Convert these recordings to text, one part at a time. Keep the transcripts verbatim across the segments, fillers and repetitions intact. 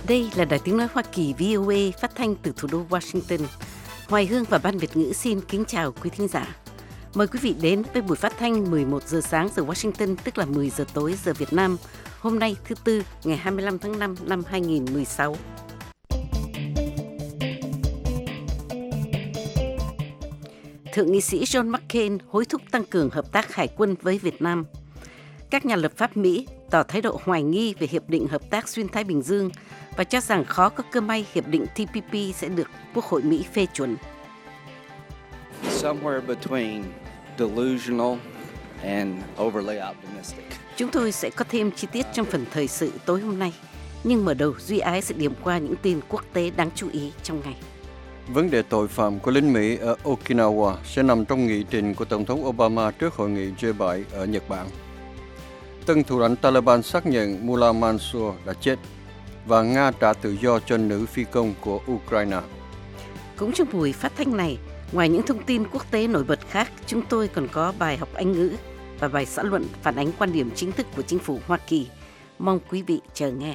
Đây là Đài Tiếng Nói Hoa Kỳ vê o a phát thanh từ thủ đô Washington. Hoài Hương và Ban Việt ngữ xin kính chào quý thính giả. Mời quý vị đến với buổi phát thanh mười một giờ sáng giờ Washington, tức là mười giờ tối giờ Việt Nam. Hôm nay thứ Tư, ngày hai mươi lăm tháng năm năm hai nghìn mười sáu. Thượng nghị sĩ John McCain hối thúc tăng cường hợp tác hải quân với Việt Nam. Các nhà lập pháp Mỹ tỏ thái độ hoài nghi về Hiệp định Hợp tác Xuyên Thái Bình Dương và cho rằng khó có cơ may Hiệp định T P P sẽ được Quốc hội Mỹ phê chuẩn. Somewhere between delusional and overly optimistic. Chúng tôi sẽ có thêm chi tiết trong phần thời sự tối hôm nay, nhưng mở đầu Duy Ái sẽ điểm qua những tin quốc tế đáng chú ý trong ngày. Vấn đề tội phạm của lính Mỹ ở Okinawa sẽ nằm trong nghị trình của Tổng thống Obama trước hội nghị G bảy ở Nhật Bản. Tân thủ lãnh Taliban xác nhận Mullah Mansour đã chết và Nga trả tự do cho nữ phi công của Ukraine. Cũng trong buổi phát thanh này, ngoài những thông tin quốc tế nổi bật khác, chúng tôi còn có bài học Anh ngữ và bài xã luận phản ánh quan điểm chính thức của chính phủ Hoa Kỳ. Mong quý vị chờ nghe.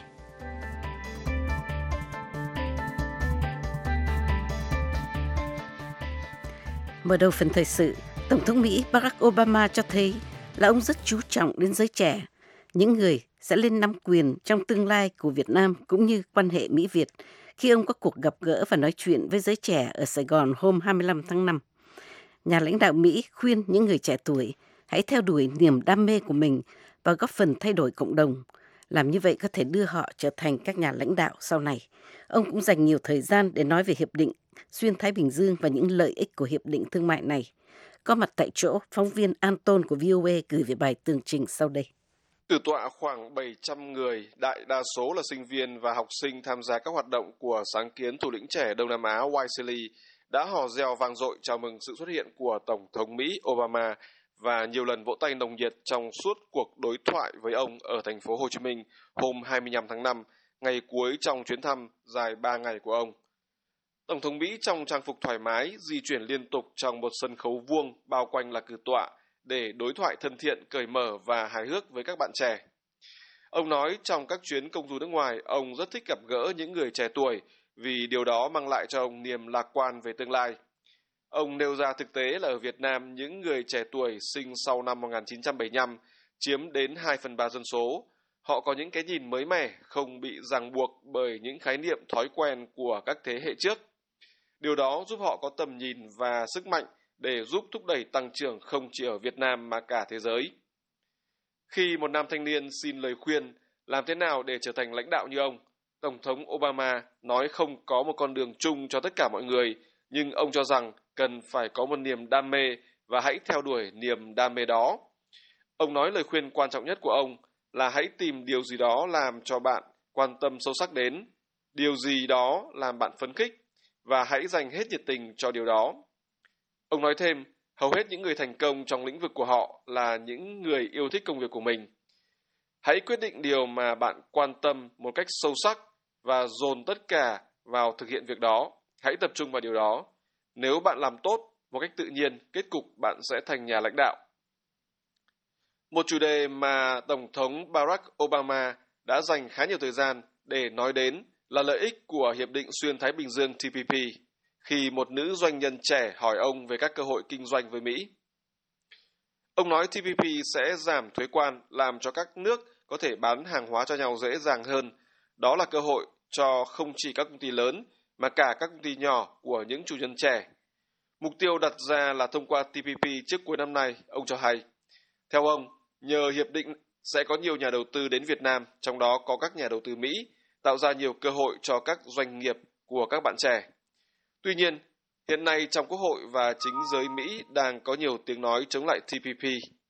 Mở đầu phần thời sự, Tổng thống Mỹ Barack Obama cho thấy là ông rất chú trọng đến giới trẻ, những người sẽ lên nắm quyền trong tương lai của Việt Nam cũng như quan hệ Mỹ-Việt khi ông có cuộc gặp gỡ và nói chuyện với giới trẻ ở Sài Gòn hôm hai mươi lăm tháng năm. Nhà lãnh đạo Mỹ khuyên những người trẻ tuổi hãy theo đuổi niềm đam mê của mình và góp phần thay đổi cộng đồng. Làm như vậy có thể đưa họ trở thành các nhà lãnh đạo sau này. Ông cũng dành nhiều thời gian để nói về Hiệp định Xuyên Thái Bình Dương và những lợi ích của Hiệp định Thương mại này. Có mặt tại chỗ, phóng viên Anton của vê o a gửi về bài tường trình sau đây. Từ tọa khoảng bảy trăm người, đại đa số là sinh viên và học sinh tham gia các hoạt động của sáng kiến thủ lĩnh trẻ Đông Nam Á Wisely đã hò reo vang dội chào mừng sự xuất hiện của Tổng thống Mỹ Obama và nhiều lần vỗ tay nồng nhiệt trong suốt cuộc đối thoại với ông ở thành phố Hồ Chí Minh hôm hai mươi lăm tháng năm, ngày cuối trong chuyến thăm dài ba ngày của ông. Tổng thống Mỹ trong trang phục thoải mái di chuyển liên tục trong một sân khấu vuông bao quanh là cử tọa để đối thoại thân thiện, cởi mở và hài hước với các bạn trẻ. Ông nói trong các chuyến công du nước ngoài, ông rất thích gặp gỡ những người trẻ tuổi vì điều đó mang lại cho ông niềm lạc quan về tương lai. Ông nêu ra thực tế là ở Việt Nam, những người trẻ tuổi sinh sau năm một nghìn chín trăm bảy mươi lăm chiếm đến hai phần ba dân số. Họ có những cái nhìn mới mẻ, không bị ràng buộc bởi những khái niệm thói quen của các thế hệ trước. Điều đó giúp họ có tầm nhìn và sức mạnh để giúp thúc đẩy tăng trưởng không chỉ ở Việt Nam mà cả thế giới. Khi một nam thanh niên xin lời khuyên làm thế nào để trở thành lãnh đạo như ông, Tổng thống Obama nói không có một con đường chung cho tất cả mọi người, nhưng ông cho rằng cần phải có một niềm đam mê và hãy theo đuổi niềm đam mê đó. Ông nói lời khuyên quan trọng nhất của ông là hãy tìm điều gì đó làm cho bạn quan tâm sâu sắc đến, điều gì đó làm bạn phấn khích và hãy dành hết nhiệt tình cho điều đó. Ông nói thêm, hầu hết những người thành công trong lĩnh vực của họ là những người yêu thích công việc của mình. Hãy quyết định điều mà bạn quan tâm một cách sâu sắc và dồn tất cả vào thực hiện việc đó. Hãy tập trung vào điều đó. Nếu bạn làm tốt một cách tự nhiên, kết cục bạn sẽ thành nhà lãnh đạo. Một chủ đề mà Tổng thống Barack Obama đã dành khá nhiều thời gian để nói đến là lợi ích của Hiệp định Xuyên Thái Bình Dương T P P, khi một nữ doanh nhân trẻ hỏi ông về các cơ hội kinh doanh với Mỹ. Ông nói T P P sẽ giảm thuế quan, làm cho các nước có thể bán hàng hóa cho nhau dễ dàng hơn. Đó là cơ hội cho không chỉ các công ty lớn, mà cả các công ty nhỏ của những chủ nhân trẻ. Mục tiêu đặt ra là thông qua T P P trước cuối năm nay, ông cho hay. Theo ông, nhờ hiệp định sẽ có nhiều nhà đầu tư đến Việt Nam, trong đó có các nhà đầu tư Mỹ, tạo ra nhiều cơ hội cho các doanh nghiệp của các bạn trẻ. Tuy nhiên, hiện nay trong Quốc hội và chính giới Mỹ đang có nhiều tiếng nói chống lại T P P.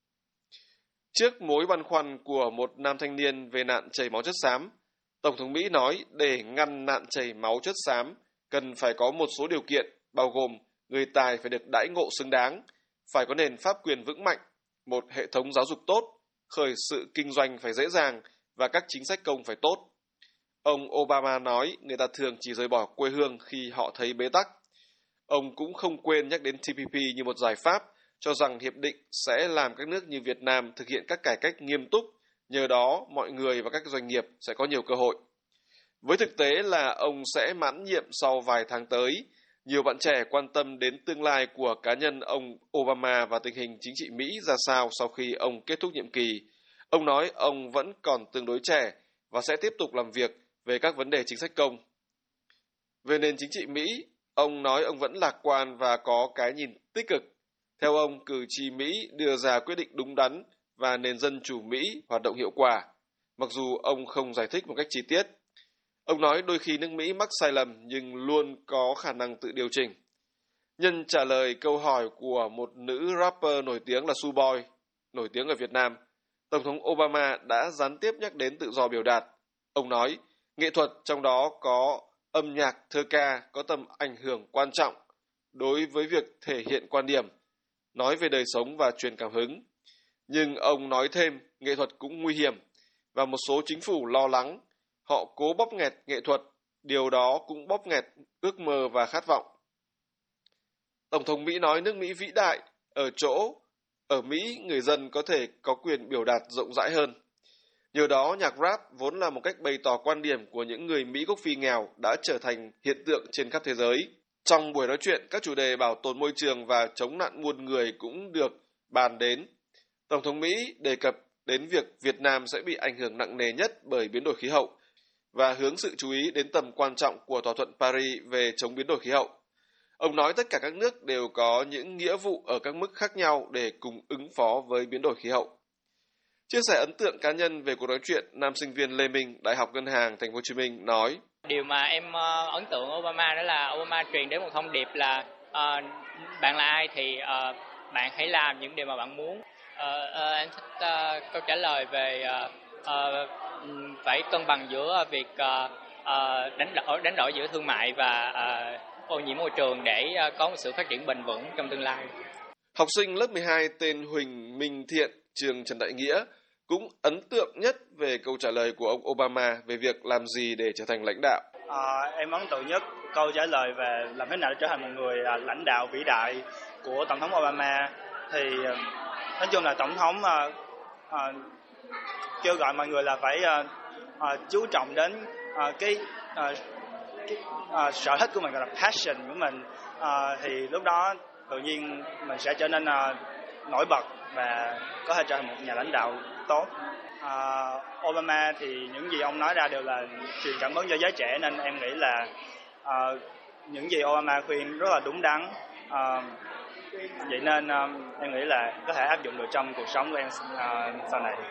Trước mối băn khoăn của một nam thanh niên về nạn chảy máu chất xám, Tổng thống Mỹ nói để ngăn nạn chảy máu chất xám cần phải có một số điều kiện, bao gồm người tài phải được đãi ngộ xứng đáng, phải có nền pháp quyền vững mạnh, một hệ thống giáo dục tốt, khởi sự kinh doanh phải dễ dàng và các chính sách công phải tốt. Ông Obama nói người ta thường chỉ rời bỏ quê hương khi họ thấy bế tắc. Ông cũng không quên nhắc đến T P P như một giải pháp, cho rằng hiệp định sẽ làm các nước như Việt Nam thực hiện các cải cách nghiêm túc, nhờ đó mọi người và các doanh nghiệp sẽ có nhiều cơ hội. Với thực tế là ông sẽ mãn nhiệm sau vài tháng tới, nhiều bạn trẻ quan tâm đến tương lai của cá nhân ông Obama và tình hình chính trị Mỹ ra sao sau khi ông kết thúc nhiệm kỳ. Ông nói ông vẫn còn tương đối trẻ và sẽ tiếp tục làm việc về các vấn đề chính sách công. Về nền chính trị Mỹ, ông nói ông vẫn lạc quan và có cái nhìn tích cực. Theo ông, cử tri Mỹ đưa ra quyết định đúng đắn và nền dân chủ Mỹ hoạt động hiệu quả, mặc dù ông không giải thích một cách chi tiết. Ông nói đôi khi nước Mỹ mắc sai lầm nhưng luôn có khả năng tự điều chỉnh. Nhân trả lời câu hỏi của một nữ rapper nổi tiếng là Suboi, nổi tiếng ở Việt Nam, Tổng thống Obama đã gián tiếp nhắc đến tự do biểu đạt. Ông nói, nghệ thuật trong đó có âm nhạc, thơ ca có tầm ảnh hưởng quan trọng đối với việc thể hiện quan điểm, nói về đời sống và truyền cảm hứng. Nhưng ông nói thêm, nghệ thuật cũng nguy hiểm và một số chính phủ lo lắng. Họ cố bóp nghẹt nghệ thuật, điều đó cũng bóp nghẹt ước mơ và khát vọng. Tổng thống Mỹ nói nước Mỹ vĩ đại ở chỗ, ở Mỹ người dân có thể có quyền biểu đạt rộng rãi hơn. Nhờ đó, nhạc rap vốn là một cách bày tỏ quan điểm của những người Mỹ gốc Phi nghèo đã trở thành hiện tượng trên khắp thế giới. Trong buổi nói chuyện, các chủ đề bảo tồn môi trường và chống nạn buôn người cũng được bàn đến. Tổng thống Mỹ đề cập đến việc Việt Nam sẽ bị ảnh hưởng nặng nề nhất bởi biến đổi khí hậu và hướng sự chú ý đến tầm quan trọng của thỏa thuận Paris về chống biến đổi khí hậu. Ông nói tất cả các nước đều có những nghĩa vụ ở các mức khác nhau để cùng ứng phó với biến đổi khí hậu. Chia sẻ ấn tượng cá nhân về cuộc nói chuyện, nam sinh viên Lê Minh, Đại học Ngân hàng Thành phố Hồ Chí Minh nói: Điều mà em uh, ấn tượng Obama đó là Obama truyền đến một thông điệp là uh, bạn là ai thì uh, bạn hãy làm những điều mà bạn muốn. Uh, uh, em thích uh, câu trả lời về uh, uh, phải cân bằng giữa việc uh, uh, đánh đổi đánh đổi giữa thương mại và uh, ô nhiễm môi trường để uh, có một sự phát triển bền vững trong tương lai. Học sinh lớp mười hai tên Huỳnh Minh Thiện, trường Trần Đại Nghĩa cũng ấn tượng nhất về câu trả lời của ông Obama về việc làm gì để trở thành lãnh đạo. À, em ấn tượng nhất câu trả lời về làm thế nào để trở thành một người uh, lãnh đạo vĩ đại của Tổng thống Obama. Thì uh, nói chung là Tổng thống uh, uh, kêu gọi mọi người là phải uh, uh, chú trọng đến uh, cái, uh, cái uh, sở thích của mình, gọi là passion của mình. Uh, thì lúc đó tự nhiên mình sẽ trở nên uh, nổi bật và có thể trở thành một nhà lãnh đạo tốt. Uh, Obama thì những gì ông nói ra đều là truyền cảm hứng cho giới trẻ, nên em nghĩ là uh, những gì Obama khuyên rất là đúng đắn. Uh, vậy nên uh, em nghĩ là có thể áp dụng được trong cuộc sống của em uh, sau này.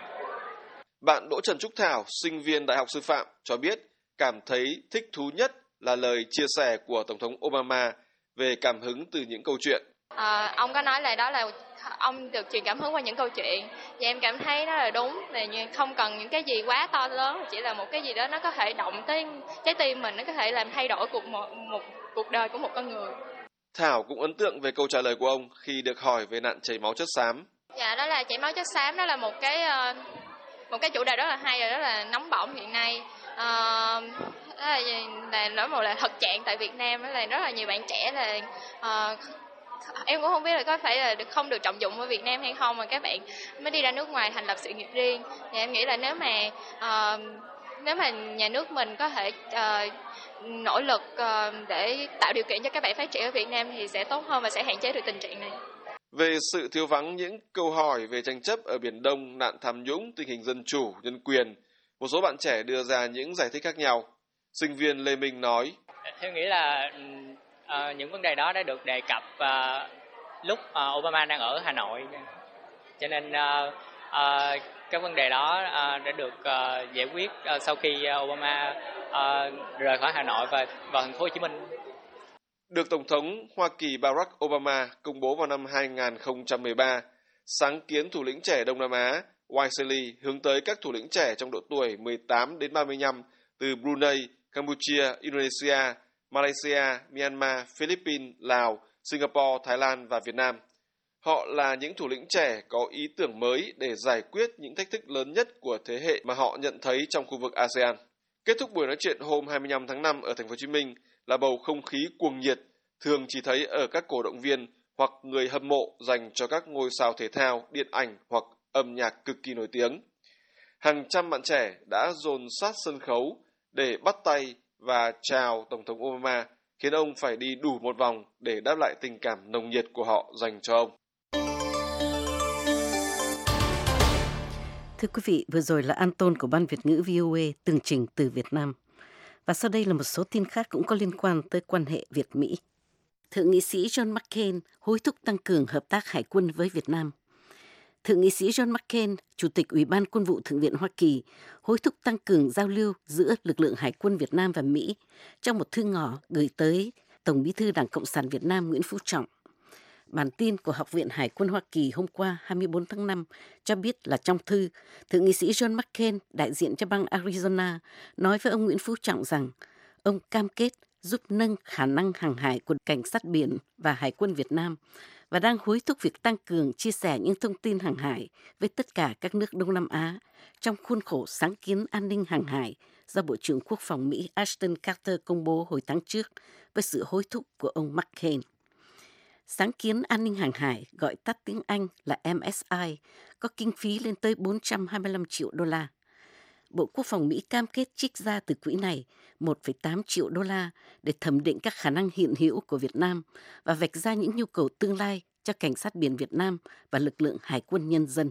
Bạn Đỗ Trần Trúc Thảo, sinh viên Đại học Sư phạm, cho biết cảm thấy thích thú nhất là lời chia sẻ của Tổng thống Obama về cảm hứng từ những câu chuyện. À, ông có nói là đó là ông được truyền cảm hứng qua những câu chuyện, và em cảm thấy đó là đúng, là không cần những cái gì quá to lớn, chỉ là một cái gì đó nó có thể động tới trái tim mình, nó có thể làm thay đổi cuộc một, một cuộc đời của một con người. Thảo cũng ấn tượng về câu trả lời của ông khi được hỏi về nạn chảy máu chất xám. Dạ, đó là chảy máu chất xám, đó là một cái một cái chủ đề rất là hay và rất là nóng bỏng hiện nay. À, đó là là nói một là thực trạng tại Việt Nam, đó là rất là nhiều bạn trẻ là uh, em cũng không biết là có phải là được không được trọng dụng ở Việt Nam hay không mà các bạn mới đi ra nước ngoài thành lập sự nghiệp riêng. Thì em nghĩ là nếu mà uh, nếu mà nhà nước mình có thể uh, nỗ lực uh, để tạo điều kiện cho các bạn phát triển ở Việt Nam thì sẽ tốt hơn và sẽ hạn chế được tình trạng này. Về sự thiếu vắng những câu hỏi về tranh chấp ở Biển Đông, nạn tham nhũng, tình hình dân chủ, nhân quyền, một số bạn trẻ đưa ra những giải thích khác nhau. Sinh viên Lê Minh nói: Em nghĩ là uh, những vấn đề đó đã được đề cập uh, lúc uh, Obama đang ở Hà Nội, cho nên uh, uh, các vấn đề đó uh, đã được uh, giải quyết uh, sau khi uh, Obama uh, rời khỏi Hà Nội và vào thành phố Hồ Chí Minh. Được Tổng thống Hoa Kỳ Barack Obama công bố vào năm hai không một ba, sáng kiến thủ lĩnh trẻ Đông Nam Á Y C L I hướng tới các thủ lĩnh trẻ trong độ tuổi mười tám đến ba mươi lăm từ Brunei, Campuchia, Indonesia, Malaysia, Myanmar, Philippines, Lào, Singapore, Thái Lan và Việt Nam. Họ là những thủ lĩnh trẻ có ý tưởng mới để giải quyết những thách thức lớn nhất của thế hệ mà họ nhận thấy trong khu vực a sê an. Kết thúc buổi nói chuyện hôm hai mươi lăm tháng năm ở Thành phố Hồ Chí Minh là bầu không khí cuồng nhiệt, thường chỉ thấy ở các cổ động viên hoặc người hâm mộ dành cho các ngôi sao thể thao, điện ảnh hoặc âm nhạc cực kỳ nổi tiếng. Hàng trăm bạn trẻ đã dồn sát sân khấu để bắt tay và chào Tổng thống Obama, khiến ông phải đi đủ một vòng để đáp lại tình cảm nồng nhiệt của họ dành cho ông. Thưa quý vị, vừa rồi là Anton của Ban Việt ngữ vê o a tường trình từ Việt Nam. Và sau đây là một số tin khác cũng có liên quan tới quan hệ Việt-Mỹ. Thượng nghị sĩ John McCain hối thúc tăng cường hợp tác hải quân với Việt Nam. Thượng nghị sĩ John McCain, Chủ tịch Ủy ban Quân vụ Thượng viện Hoa Kỳ, hối thúc tăng cường giao lưu giữa lực lượng hải quân Việt Nam và Mỹ trong một thư ngỏ gửi tới Tổng bí thư Đảng Cộng sản Việt Nam Nguyễn Phú Trọng. Bản tin của Học viện Hải quân Hoa Kỳ hôm qua hai mươi bốn tháng năm cho biết là trong thư, Thượng nghị sĩ John McCain, đại diện cho bang Arizona, nói với ông Nguyễn Phú Trọng rằng ông cam kết giúp nâng khả năng hàng hải của cảnh sát biển và Hải quân Việt Nam và đang hối thúc việc tăng cường chia sẻ những thông tin hàng hải với tất cả các nước Đông Nam Á trong khuôn khổ sáng kiến an ninh hàng hải do Bộ trưởng Quốc phòng Mỹ Ashton Carter công bố hồi tháng trước với sự hối thúc của ông McCain. Sáng kiến an ninh hàng hải, gọi tắt tiếng Anh là em ét i, có kinh phí lên tới bốn trăm hai mươi lăm triệu đô la. Bộ Quốc phòng Mỹ cam kết trích ra từ quỹ này một phẩy tám triệu đô la để thẩm định các khả năng hiện hữu của Việt Nam và vạch ra những nhu cầu tương lai cho cảnh sát biển Việt Nam và lực lượng hải quân nhân dân.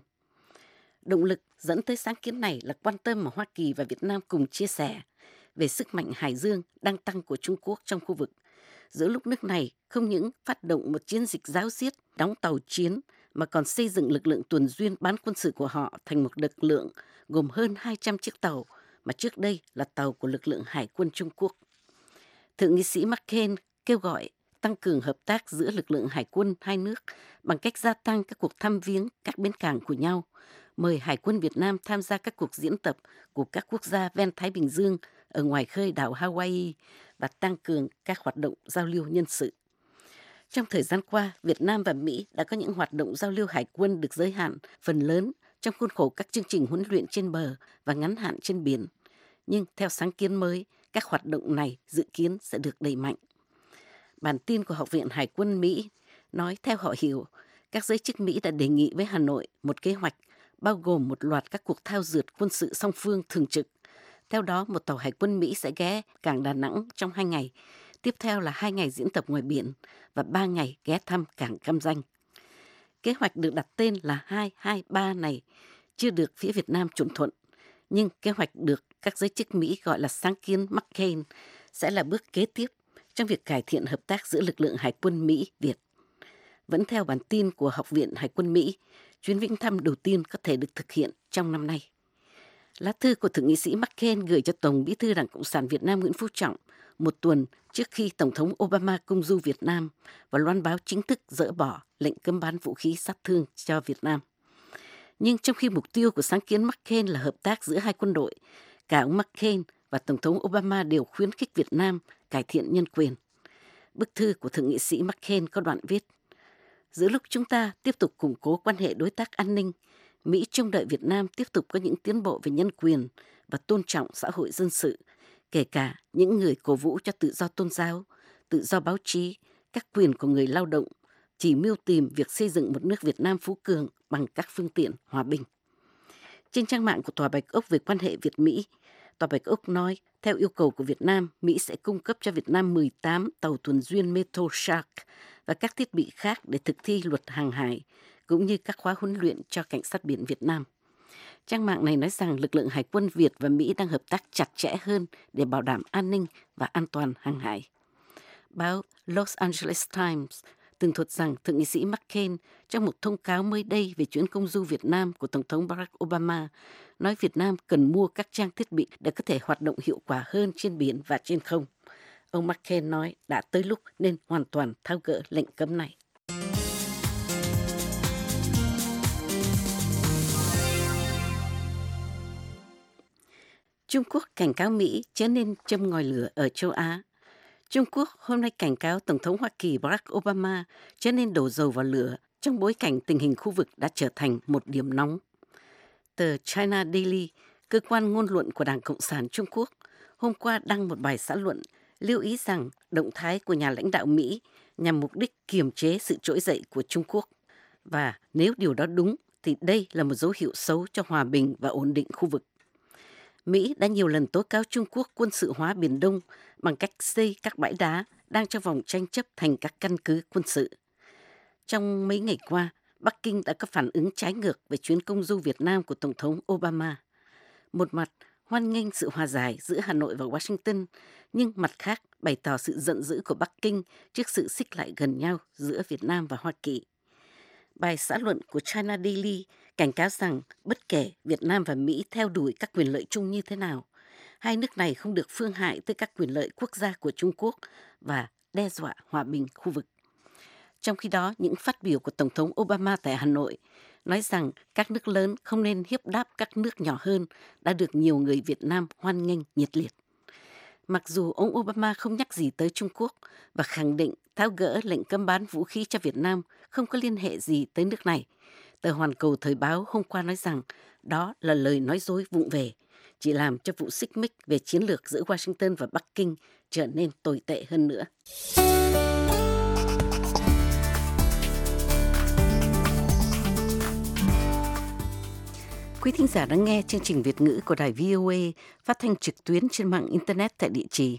Động lực dẫn tới sáng kiến này là quan tâm mà Hoa Kỳ và Việt Nam cùng chia sẻ về sức mạnh hải dương đang tăng của Trung Quốc trong khu vực, giữa lúc nước này không những phát động một chiến dịch giáo diết, đóng tàu chiến, mà còn xây dựng lực lượng tuần duyên bán quân sự của họ thành một lực lượng gồm hơn hai trăm chiếc tàu, mà trước đây là tàu của lực lượng Hải quân Trung Quốc. Thượng nghị sĩ McCain kêu gọi tăng cường hợp tác giữa lực lượng hải quân hai nước bằng cách gia tăng các cuộc thăm viếng các bến cảng của nhau, mời Hải quân Việt Nam tham gia các cuộc diễn tập của các quốc gia ven Thái Bình Dương ở ngoài khơi đảo Hawaii và tăng cường các hoạt động giao lưu nhân sự. Trong thời gian qua, Việt Nam và Mỹ đã có những hoạt động giao lưu hải quân được giới hạn phần lớn trong khuôn khổ các chương trình huấn luyện trên bờ và ngắn hạn trên biển. Nhưng theo sáng kiến mới, các hoạt động này dự kiến sẽ được đẩy mạnh. Bản tin của Học viện Hải quân Mỹ nói theo họ hiểu, các giới chức Mỹ đã đề nghị với Hà Nội một kế hoạch bao gồm một loạt các cuộc thao dượt quân sự song phương thường trực. Theo đó, một tàu hải quân Mỹ sẽ ghé cảng Đà Nẵng trong hai ngày. Tiếp theo là hai ngày diễn tập ngoài biển và ba ngày ghé thăm cảng Cam Ranh. Kế hoạch được đặt tên là hai hai ba này chưa được phía Việt Nam chuẩn thuận, nhưng kế hoạch được các giới chức Mỹ gọi là sáng kiến McCain sẽ là bước kế tiếp trong việc cải thiện hợp tác giữa lực lượng Hải quân Mỹ-Việt. Vẫn theo bản tin của Học viện Hải quân Mỹ, chuyến viếng thăm đầu tiên có thể được thực hiện trong năm nay. Lá thư của Thượng nghị sĩ McCain gửi cho Tổng bí thư Đảng Cộng sản Việt Nam Nguyễn Phú Trọng một tuần trước khi Tổng thống Obama công du Việt Nam và loan báo chính thức dỡ bỏ lệnh cấm bán vũ khí sát thương cho Việt Nam. Nhưng trong khi mục tiêu của sáng kiến McCain là hợp tác giữa hai quân đội, cả ông McCain và Tổng thống Obama đều khuyến khích Việt Nam cải thiện nhân quyền. Bức thư của Thượng nghị sĩ McCain có đoạn viết: giữa lúc chúng ta tiếp tục củng cố quan hệ đối tác an ninh, Mỹ trông đợi Việt Nam tiếp tục có những tiến bộ về nhân quyền và tôn trọng xã hội dân sự, kể cả những người cổ vũ cho tự do tôn giáo, tự do báo chí, các quyền của người lao động, chỉ mưu tìm việc xây dựng một nước Việt Nam phú cường bằng các phương tiện hòa bình. Trên trang mạng của Tòa Bạch Ốc về quan hệ Việt-Mỹ, Tòa Bạch Ốc nói, theo yêu cầu của Việt Nam, Mỹ sẽ cung cấp cho Việt Nam mười tám tàu tuần duyên Metroshark và các thiết bị khác để thực thi luật hàng hải, cũng như các khóa huấn luyện cho cảnh sát biển Việt Nam. Trang mạng này nói rằng lực lượng Hải quân Việt và Mỹ đang hợp tác chặt chẽ hơn để bảo đảm an ninh và an toàn hàng hải. Báo Los Angeles Times tường thuật rằng Thượng nghị sĩ McCain trong một thông cáo mới đây về chuyến công du Việt Nam của Tổng thống Barack Obama nói Việt Nam cần mua các trang thiết bị để có thể hoạt động hiệu quả hơn trên biển và trên không. Ông McCain nói đã tới lúc nên hoàn toàn tháo gỡ lệnh cấm này. Trung Quốc cảnh cáo Mỹ chớ nên châm ngòi lửa ở châu Á. Trung Quốc hôm nay cảnh cáo Tổng thống Hoa Kỳ Barack Obama chớ nên đổ dầu vào lửa trong bối cảnh tình hình khu vực đã trở thành một điểm nóng. Tờ China Daily, cơ quan ngôn luận của Đảng Cộng sản Trung Quốc, hôm qua đăng một bài xã luận lưu ý rằng động thái của nhà lãnh đạo Mỹ nhằm mục đích kiềm chế sự trỗi dậy của Trung Quốc. Và nếu điều đó đúng thì đây là một dấu hiệu xấu cho hòa bình và ổn định khu vực. Mỹ đã nhiều lần tố cáo Trung Quốc quân sự hóa Biển Đông bằng cách xây các bãi đá đang trong vòng tranh chấp thành các căn cứ quân sự. Trong mấy ngày qua, Bắc Kinh đã có phản ứng trái ngược về chuyến công du Việt Nam của Tổng thống Obama. Một mặt, hoan nghênh sự hòa giải giữa Hà Nội và Washington, nhưng mặt khác bày tỏ sự giận dữ của Bắc Kinh trước sự xích lại gần nhau giữa Việt Nam và Hoa Kỳ. Bài xã luận của China Daily cảnh cáo rằng bất kể Việt Nam và Mỹ theo đuổi các quyền lợi chung như thế nào, hai nước này không được phương hại tới các quyền lợi quốc gia của Trung Quốc và đe dọa hòa bình khu vực. Trong khi đó, những phát biểu của Tổng thống Obama tại Hà Nội nói rằng các nước lớn không nên hiếp đáp các nước nhỏ hơn đã được nhiều người Việt Nam hoan nghênh nhiệt liệt. Mặc dù ông Obama không nhắc gì tới Trung Quốc và khẳng định tháo gỡ lệnh cấm bán vũ khí cho Việt Nam không có liên hệ gì tới nước này, tờ Hoàn Cầu Thời báo hôm qua nói rằng đó là lời nói dối vụng về, chỉ làm cho vụ xích mích về chiến lược giữa Washington và Bắc Kinh trở nên tồi tệ hơn nữa. Quý thính giả đang nghe chương trình Việt ngữ của đài vê o a phát thanh trực tuyến trên mạng Internet tại địa chỉ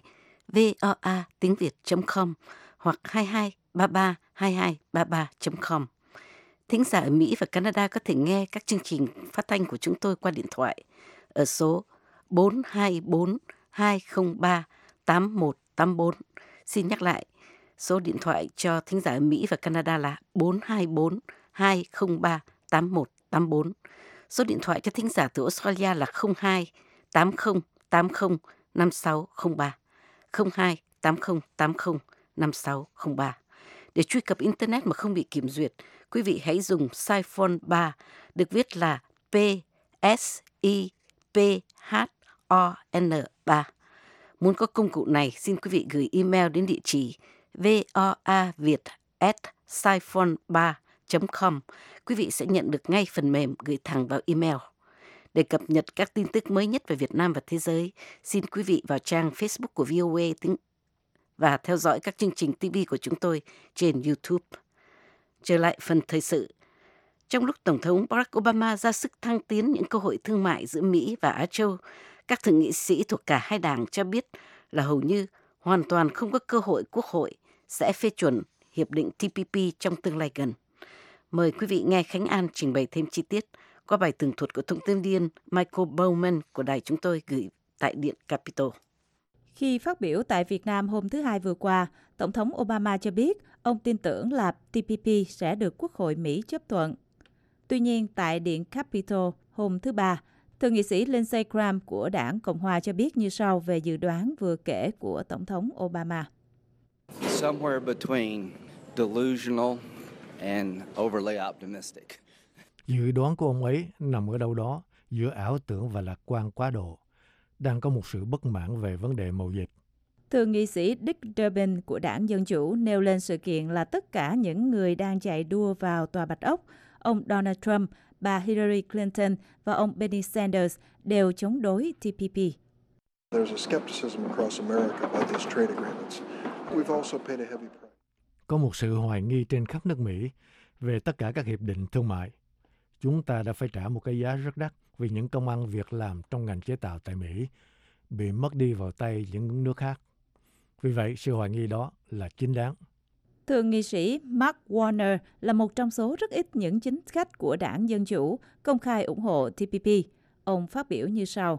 voa tiếng việt chấm com hoặc hai hai ba ba hai hai ba ba chấm com. Thính giả ở Mỹ và Canada có thể nghe các chương trình phát thanh của chúng tôi qua điện thoại ở số bốn hai bốn hai không ba tám một tám bốn. Xin nhắc lại, số điện thoại cho thính giả ở Mỹ và Canada là bốn hai bốn hai không ba tám một tám bốn. Số điện thoại cho thính giả từ Australia là không hai tám không tám không năm sáu không ba, không hai tám không tám không năm sáu không ba. Để truy cập Internet mà không bị kiểm duyệt, quý vị hãy dùng Siphon ba, được viết là P S I P H O N ba. Muốn có công cụ này, xin quý vị gửi email đến địa chỉ voaviet at siphon ba chấm com. Quý vị sẽ nhận được ngay phần mềm gửi thẳng vào email. Để cập nhật các tin tức mới nhất về Việt Nam và thế giới, xin quý vị vào trang Facebook của vê o a tiếng và theo dõi các chương trình ti vi của chúng tôi trên YouTube. Trở lại phần thời sự. Trong lúc Tổng thống Barack Obama ra sức thăng tiến những cơ hội thương mại giữa Mỹ và Á Châu, các thượng nghị sĩ thuộc cả hai đảng cho biết là hầu như hoàn toàn không có cơ hội Quốc hội sẽ phê chuẩn hiệp định T P P trong tương lai gần. Mời quý vị nghe Khánh An trình bày thêm chi tiết qua bài tường thuật của thông tin viên Michael Bowman của đài chúng tôi gửi tại Điện Capitol. Khi phát biểu tại Việt Nam hôm thứ Hai vừa qua, Tổng thống Obama cho biết ông tin tưởng là T P P sẽ được Quốc hội Mỹ chấp thuận. Tuy nhiên, tại Điện Capitol hôm thứ Ba, Thượng nghị sĩ Lindsey Graham của đảng Cộng hòa cho biết như sau về dự đoán vừa kể của Tổng thống Obama. Somewhere between delusional and overly optimistic. Dự đoán của ông ấy nằm ở đâu đó giữa ảo tưởng và lạc quan quá độ. Đang có một sự bất mãn về vấn đề mậu dịch. Thượng nghị sĩ Dick Durbin của đảng Dân Chủ nêu lên sự kiện là tất cả những người đang chạy đua vào Tòa Bạch Ốc, ông Donald Trump, bà Hillary Clinton và ông Bernie Sanders đều chống đối T P P. Có một sự hoài nghi trên khắp nước Mỹ về tất cả các hiệp định thương mại. Chúng ta đã phải trả một cái giá rất đắt vì những công ăn việc làm trong ngành chế tạo tại Mỹ bị mất đi vào tay những nước khác. Vì vậy, sự hoài nghi đó là chính đáng. Thượng nghị sĩ Mark Warner là một trong số rất ít những chính khách của đảng Dân Chủ công khai ủng hộ T P P. Ông phát biểu như sau.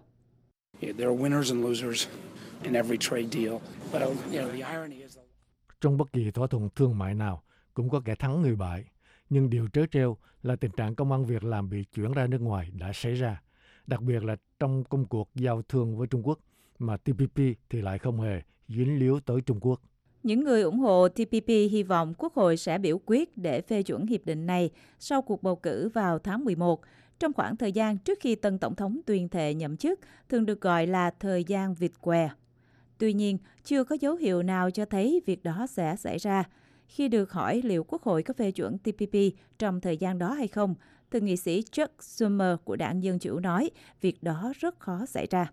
Trong bất kỳ thỏa thuận thương mại nào cũng có kẻ thắng người bại. Nhưng điều trớ trêu là tình trạng công ăn việc làm bị chuyển ra nước ngoài đã xảy ra, đặc biệt là trong công cuộc giao thương với Trung Quốc, mà T P P thì lại không hề dính líu tới Trung Quốc. Những người ủng hộ T P P hy vọng Quốc hội sẽ biểu quyết để phê chuẩn hiệp định này sau cuộc bầu cử vào tháng mười một, trong khoảng thời gian trước khi tân Tổng thống tuyên thệ nhậm chức, thường được gọi là thời gian vịt què. Tuy nhiên, chưa có dấu hiệu nào cho thấy việc đó sẽ xảy ra. Khi được hỏi liệu Quốc hội có phê chuẩn T P P trong thời gian đó hay không, thượng nghị sĩ Chuck Schumer của đảng Dân Chủ nói việc đó rất khó xảy ra.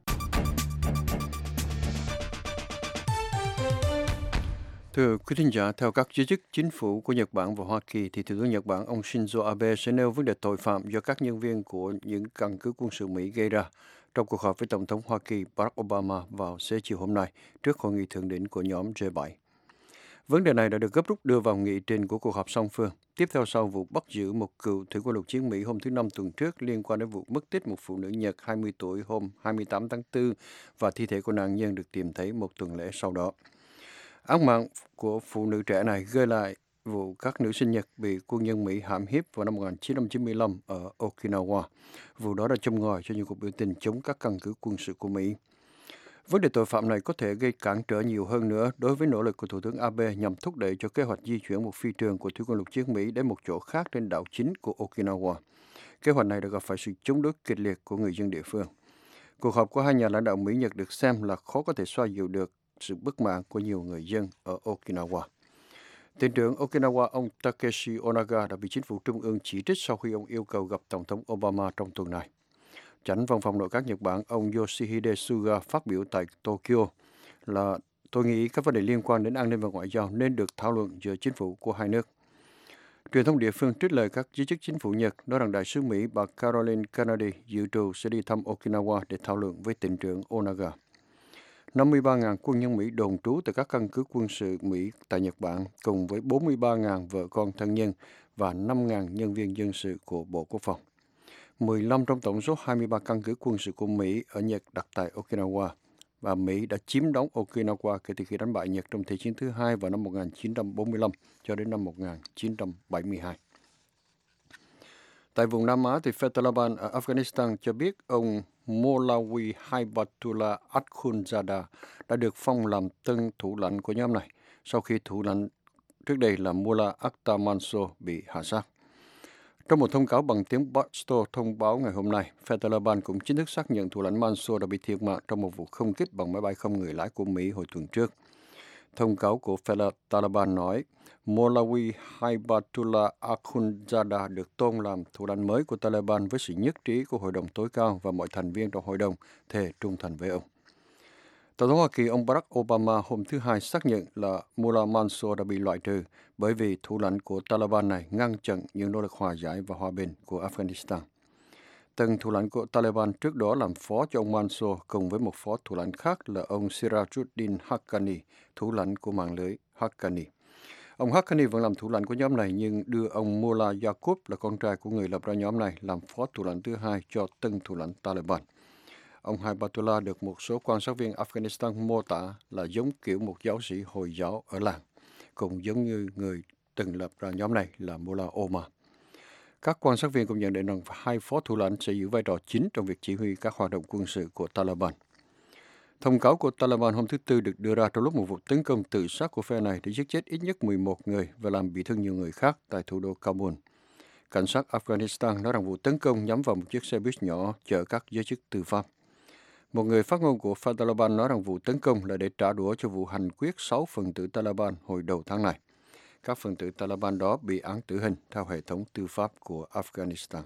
Thưa quý thính giả, theo các giới chức chính phủ của Nhật Bản và Hoa Kỳ, thì Thủ tướng Nhật Bản ông Shinzo Abe sẽ nêu vấn đề tội phạm do các nhân viên của những căn cứ quân sự Mỹ gây ra, trong cuộc họp với Tổng thống Hoa Kỳ Barack Obama vào xế chiều hôm nay trước hội nghị thượng đỉnh của nhóm G bảy. Vấn đề này đã được gấp rút đưa vào nghị trình của cuộc họp song phương, tiếp theo sau vụ bắt giữ một cựu thủy quân lục chiến Mỹ hôm thứ Năm tuần trước liên quan đến vụ mất tích một phụ nữ Nhật hai mươi tuổi hôm hai mươi tám tháng tư và thi thể của nạn nhân được tìm thấy một tuần lễ sau đó. Án mạng của phụ nữ trẻ này gợi lại vụ các nữ sinh Nhật bị quân nhân Mỹ hãm hiếp vào năm một nghìn chín trăm chín mươi lăm ở Okinawa. Vụ đó đã châm ngòi cho những cuộc biểu tình chống các căn cứ quân sự của Mỹ. Vấn đề tội phạm này có thể gây cản trở nhiều hơn nữa đối với nỗ lực của Thủ tướng Abe nhằm thúc đẩy cho kế hoạch di chuyển một phi trường của thủy quân lục chiến Mỹ đến một chỗ khác trên đảo chính của Okinawa. Kế hoạch này đã gặp phải sự chống đối kịch liệt của người dân địa phương. Cuộc họp của hai nhà lãnh đạo Mỹ-Nhật được xem là khó có thể xoa dịu được sự bất mãn của nhiều người dân ở Okinawa. Tỉnh trưởng Okinawa ông Takeshi Onaga đã bị chính phủ trung ương chỉ trích sau khi ông yêu cầu gặp Tổng thống Obama trong tuần này. Chánh văn phòng nội các Nhật Bản ông Yoshihide Suga phát biểu tại Tokyo là tôi nghĩ các vấn đề liên quan đến an ninh và ngoại giao nên được thảo luận giữa chính phủ của hai nước. Truyền thông địa phương trích lời các giới chức chính phủ Nhật nói rằng đại sứ Mỹ bà Caroline Kennedy dự trù sẽ đi thăm Okinawa để thảo luận với tỉnh trưởng Onaga. năm mươi ba nghìn quân nhân Mỹ đồn trú tại các căn cứ quân sự Mỹ tại Nhật Bản, cùng với bốn mươi ba nghìn vợ con thân nhân và năm nghìn nhân viên dân sự của Bộ Quốc phòng. mười lăm trong tổng số hai mươi ba căn cứ quân sự của Mỹ ở Nhật đặt tại Okinawa, và Mỹ đã chiếm đóng Okinawa kể từ khi đánh bại Nhật trong Thế chiến thứ hai vào năm một nghìn chín trăm bốn mươi lăm cho đến năm một nghìn chín trăm bảy mươi hai. Tại vùng Nam Á, thì phe Taliban ở Afghanistan cho biết ông Molawi Haibatullah Akhundzada đã được phong làm tân thủ lãnh của nhóm này sau khi thủ lãnh trước đây là Mullah Akhtar Mansour bị hạ sát. Trong một thông cáo bằng tiếng Pashto thông báo ngày hôm nay, phe Taliban cũng chính thức xác nhận thủ lãnh Mansour đã bị thiệt mạng trong một vụ không kích bằng máy bay không người lái của Mỹ hồi tuần trước. Thông cáo của phe Taliban nói, Molawi Haibatullah Akhundzada được tôn làm thủ lãnh mới của Taliban với sự nhất trí của Hội đồng tối cao và mọi thành viên trong hội đồng thề trung thành với ông. Tổng thống Hoa Kỳ ông Barack Obama hôm thứ Hai xác nhận là Mullah Mansour đã bị loại trừ bởi vì thủ lãnh của Taliban này ngăn chặn những nỗ lực hòa giải và hòa bình của Afghanistan. Tân thủ lãnh của Taliban trước đó làm phó cho ông Mansour cùng với một phó thủ lãnh khác là ông Sirajuddin Haqqani, thủ lãnh của mạng lưới Haqqani. Ông Haqqani vẫn làm thủ lãnh của nhóm này nhưng đưa ông Mullah Yaqub là con trai của người lập ra nhóm này làm phó thủ lãnh thứ hai cho tân thủ lãnh Taliban. Ông Haibatullah được một số quan sát viên Afghanistan mô tả là giống kiểu một giáo sĩ Hồi giáo ở làng, cũng giống như người từng lập ra nhóm này là Mullah Omar. Các quan sát viên cũng nhận định rằng hai phó thủ lãnh sẽ giữ vai trò chính trong việc chỉ huy các hoạt động quân sự của Taliban. Thông cáo của Taliban hôm thứ Tư được đưa ra trong lúc một vụ tấn công tự sát của phe này đã giết chết ít nhất mười một người và làm bị thương nhiều người khác tại thủ đô Kabul. Cảnh sát Afghanistan nói rằng vụ tấn công nhắm vào một chiếc xe buýt nhỏ chở các giới chức tư pháp. Một người phát ngôn của phe Taliban nói rằng vụ tấn công là để trả đũa cho vụ hành quyết sáu phần tử Taliban hồi đầu tháng này. Các phần tử Taliban đó bị án tử hình theo hệ thống tư pháp của Afghanistan.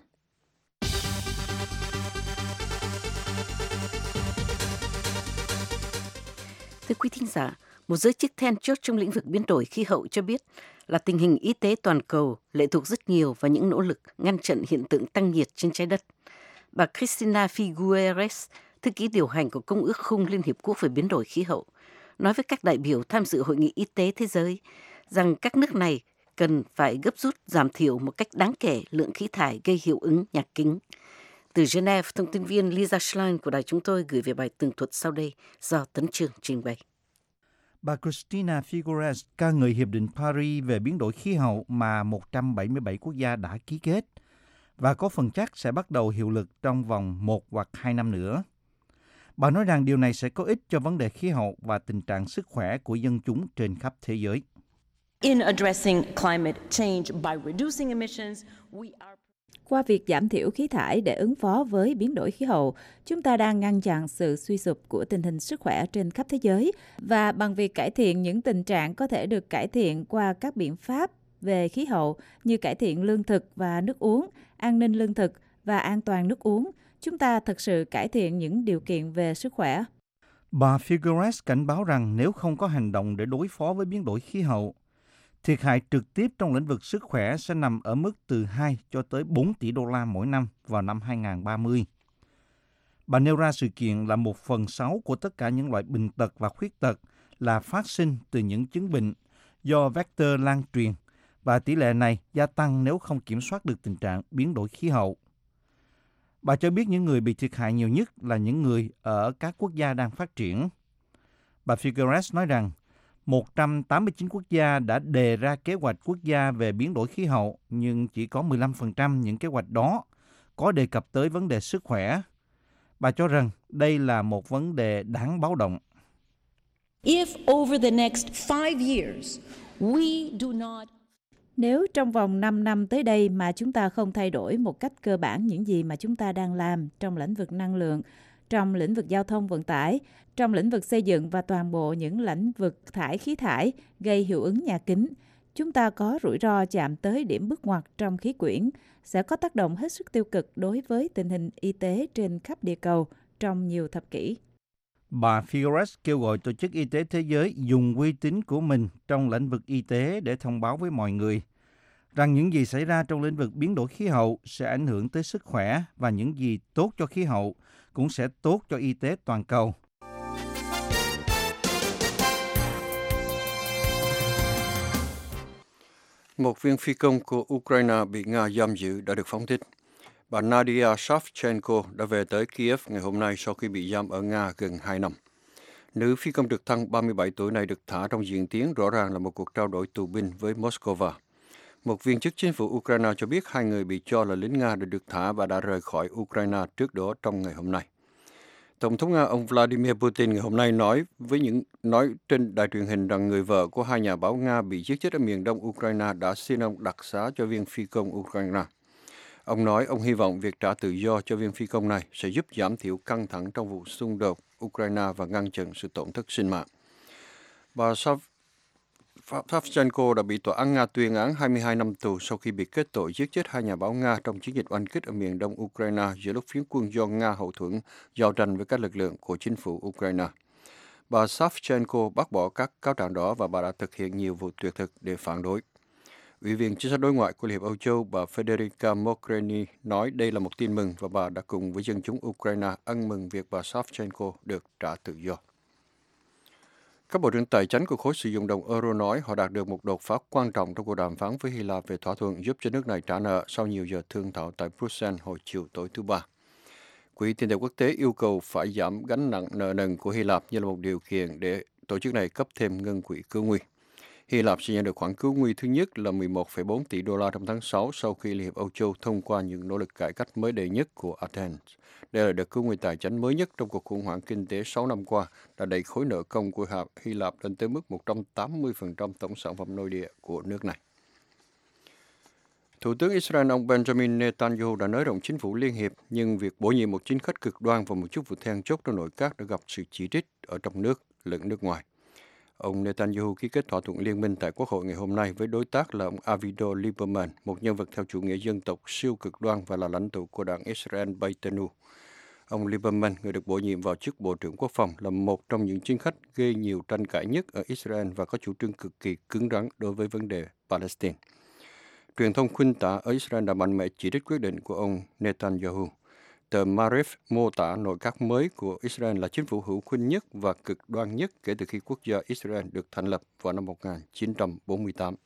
Thưa quý thính giả, một giới chức then chốt trong lĩnh vực biến đổi khí hậu cho biết là tình hình y tế toàn cầu lệ thuộc rất nhiều vào những nỗ lực ngăn chặn hiện tượng tăng nhiệt trên trái đất. Bà Cristina Figueres, thư ký điều hành của Công ước Khung Liên Hiệp Quốc về biến đổi khí hậu, nói với các đại biểu tham dự Hội nghị Y tế Thế giới rằng các nước này cần phải gấp rút giảm thiểu một cách đáng kể lượng khí thải gây hiệu ứng nhà kính. Từ Geneva, thông tin viên Lisa Schlein của đài chúng tôi gửi về bài tường thuật sau đây do Tấn Chương trình bày. Bà Cristina Figueres ca ngợi Hiệp định Paris về biến đổi khí hậu mà một trăm bảy mươi bảy quốc gia đã ký kết và có phần chắc sẽ bắt đầu hiệu lực trong vòng một hoặc hai năm nữa. Bà nói rằng điều này sẽ có ích cho vấn đề khí hậu và tình trạng sức khỏe của dân chúng trên khắp thế giới. In addressing climate change by reducing emissions, we are... Qua việc giảm thiểu khí thải để ứng phó với biến đổi khí hậu, chúng ta đang ngăn chặn sự suy sụp của tình hình sức khỏe trên khắp thế giới và bằng việc cải thiện những tình trạng có thể được cải thiện qua các biện pháp về khí hậu như cải thiện lương thực và nước uống, an ninh lương thực và an toàn nước uống, chúng ta thực sự cải thiện những điều kiện về sức khỏe. Bà Figueres cảnh báo rằng nếu không có hành động để đối phó với biến đổi khí hậu, thiệt hại trực tiếp trong lĩnh vực sức khỏe sẽ nằm ở mức từ hai cho tới bốn tỷ đô la mỗi năm vào năm hai không ba mươi. Bà nêu ra sự kiện là một phần sáu của tất cả những loại bệnh tật và khuyết tật là phát sinh từ những chứng bệnh do vector lan truyền, và tỷ lệ này gia tăng nếu không kiểm soát được tình trạng biến đổi khí hậu. Bà cho biết những người bị thiệt hại nhiều nhất là những người ở các quốc gia đang phát triển. Bà Figueres nói rằng một trăm tám mươi chín quốc gia đã đề ra kế hoạch quốc gia về biến đổi khí hậu, nhưng chỉ có mười lăm phần trăm những kế hoạch đó có đề cập tới vấn đề sức khỏe. Bà cho rằng đây là một vấn đề đáng báo động. If over the next five years we do not Nếu trong vòng năm năm tới đây mà chúng ta không thay đổi một cách cơ bản những gì mà chúng ta đang làm trong lĩnh vực năng lượng, trong lĩnh vực giao thông vận tải, trong lĩnh vực xây dựng và toàn bộ những lĩnh vực thải khí thải gây hiệu ứng nhà kính, chúng ta có rủi ro chạm tới điểm bước ngoặt trong khí quyển, sẽ có tác động hết sức tiêu cực đối với tình hình y tế trên khắp địa cầu trong nhiều thập kỷ. Bà Figueres kêu gọi Tổ chức Y tế Thế giới dùng uy tín của mình trong lĩnh vực y tế để thông báo với mọi người rằng những gì xảy ra trong lĩnh vực biến đổi khí hậu sẽ ảnh hưởng tới sức khỏe, và những gì tốt cho khí hậu cũng sẽ tốt cho y tế toàn cầu. Một viên phi công của Ukraine bị Nga giam giữ đã được phóng thích. Bà Nadia Savchenko đã về tới Kiev ngày hôm nay sau khi bị giam ở Nga gần hai năm. Nữ phi công trực thăng ba mươi bảy tuổi này được thả trong diễn tiến rõ ràng là một cuộc trao đổi tù binh với Moscow. Một viên chức chính phủ Ukraine cho biết hai người bị cho là lính Nga đã được thả và đã rời khỏi Ukraine trước đó trong ngày hôm nay. Tổng thống Nga ông Vladimir Putin ngày hôm nay nói với những nói trên đài truyền hình rằng người vợ của hai nhà báo Nga bị giết chết ở miền đông Ukraine đã xin ông đặc xá cho viên phi công Ukraine. Ông nói ông hy vọng việc trả tự do cho viên phi công này sẽ giúp giảm thiểu căng thẳng trong vụ xung đột Ukraine và ngăn chặn sự tổn thất sinh mạng. Bà Savchenko đã bị tòa án Nga tuyên án hai mươi hai năm tù sau khi bị kết tội giết chết hai nhà báo Nga trong chiến dịch oanh kích ở miền đông Ukraine giữa lúc phiến quân do Nga hậu thuẫn giao tranh với các lực lượng của chính phủ Ukraine. Bà Savchenko bác bỏ các cáo trạng đó và bà đã thực hiện nhiều vụ tuyệt thực để phản đối. Ủy viên chính sách đối ngoại của Liên hiệp Âu Châu bà Federica Mogherini nói đây là một tin mừng và bà đã cùng với dân chúng Ukraine ăn mừng việc bà Savchenko được trả tự do. Các bộ trưởng tài chính của khối sử dụng đồng euro nói họ đạt được một đột phá quan trọng trong cuộc đàm phán với Hy Lạp về thỏa thuận giúp cho nước này trả nợ sau nhiều giờ thương thảo tại Bruxelles hồi chiều tối thứ Ba. Quỹ tiền tệ quốc tế yêu cầu phải giảm gánh nặng nợ nần của Hy Lạp như là một điều kiện để tổ chức này cấp thêm ngân quỹ cứu nguy. Hy Lạp sẽ nhận được khoản cứu nguy thứ nhất là mười một phẩy bốn tỷ đô la trong tháng sáu sau khi Liên hiệp Âu Châu thông qua những nỗ lực cải cách mới đây nhất của Athens. Đây là đợt cứu nguy tài chính mới nhất trong cuộc khủng hoảng kinh tế sáu năm qua, đã đẩy khối nợ công của Hy Lạp lên tới mức một trăm tám mươi phần trăm tổng sản phẩm nội địa của nước này. Thủ tướng Israel ông Benjamin Netanyahu đã nới rộng chính phủ liên hiệp, nhưng việc bổ nhiệm một chính khách cực đoan và một chức vụ then chốt trong nội các đã gặp sự chỉ trích ở trong nước lẫn nước ngoài. Ông Netanyahu ký kết thỏa thuận liên minh tại Quốc hội ngày hôm nay với đối tác là ông Avigdor Lieberman, một nhân vật theo chủ nghĩa dân tộc siêu cực đoan và là lãnh tụ của đảng Israel Beitenu. Ông Lieberman, người được bổ nhiệm vào chức Bộ trưởng Quốc phòng, là một trong những chính khách gây nhiều tranh cãi nhất ở Israel và có chủ trương cực kỳ cứng rắn đối với vấn đề Palestine. Truyền thông khuynh tả ở Israel đã mạnh mẽ chỉ trích quyết định của ông Netanyahu. Tờ Maariv mô tả nội các mới của Israel là chính phủ hữu khuynh nhất và cực đoan nhất kể từ khi quốc gia Israel được thành lập vào năm một nghìn chín trăm bốn mươi tám.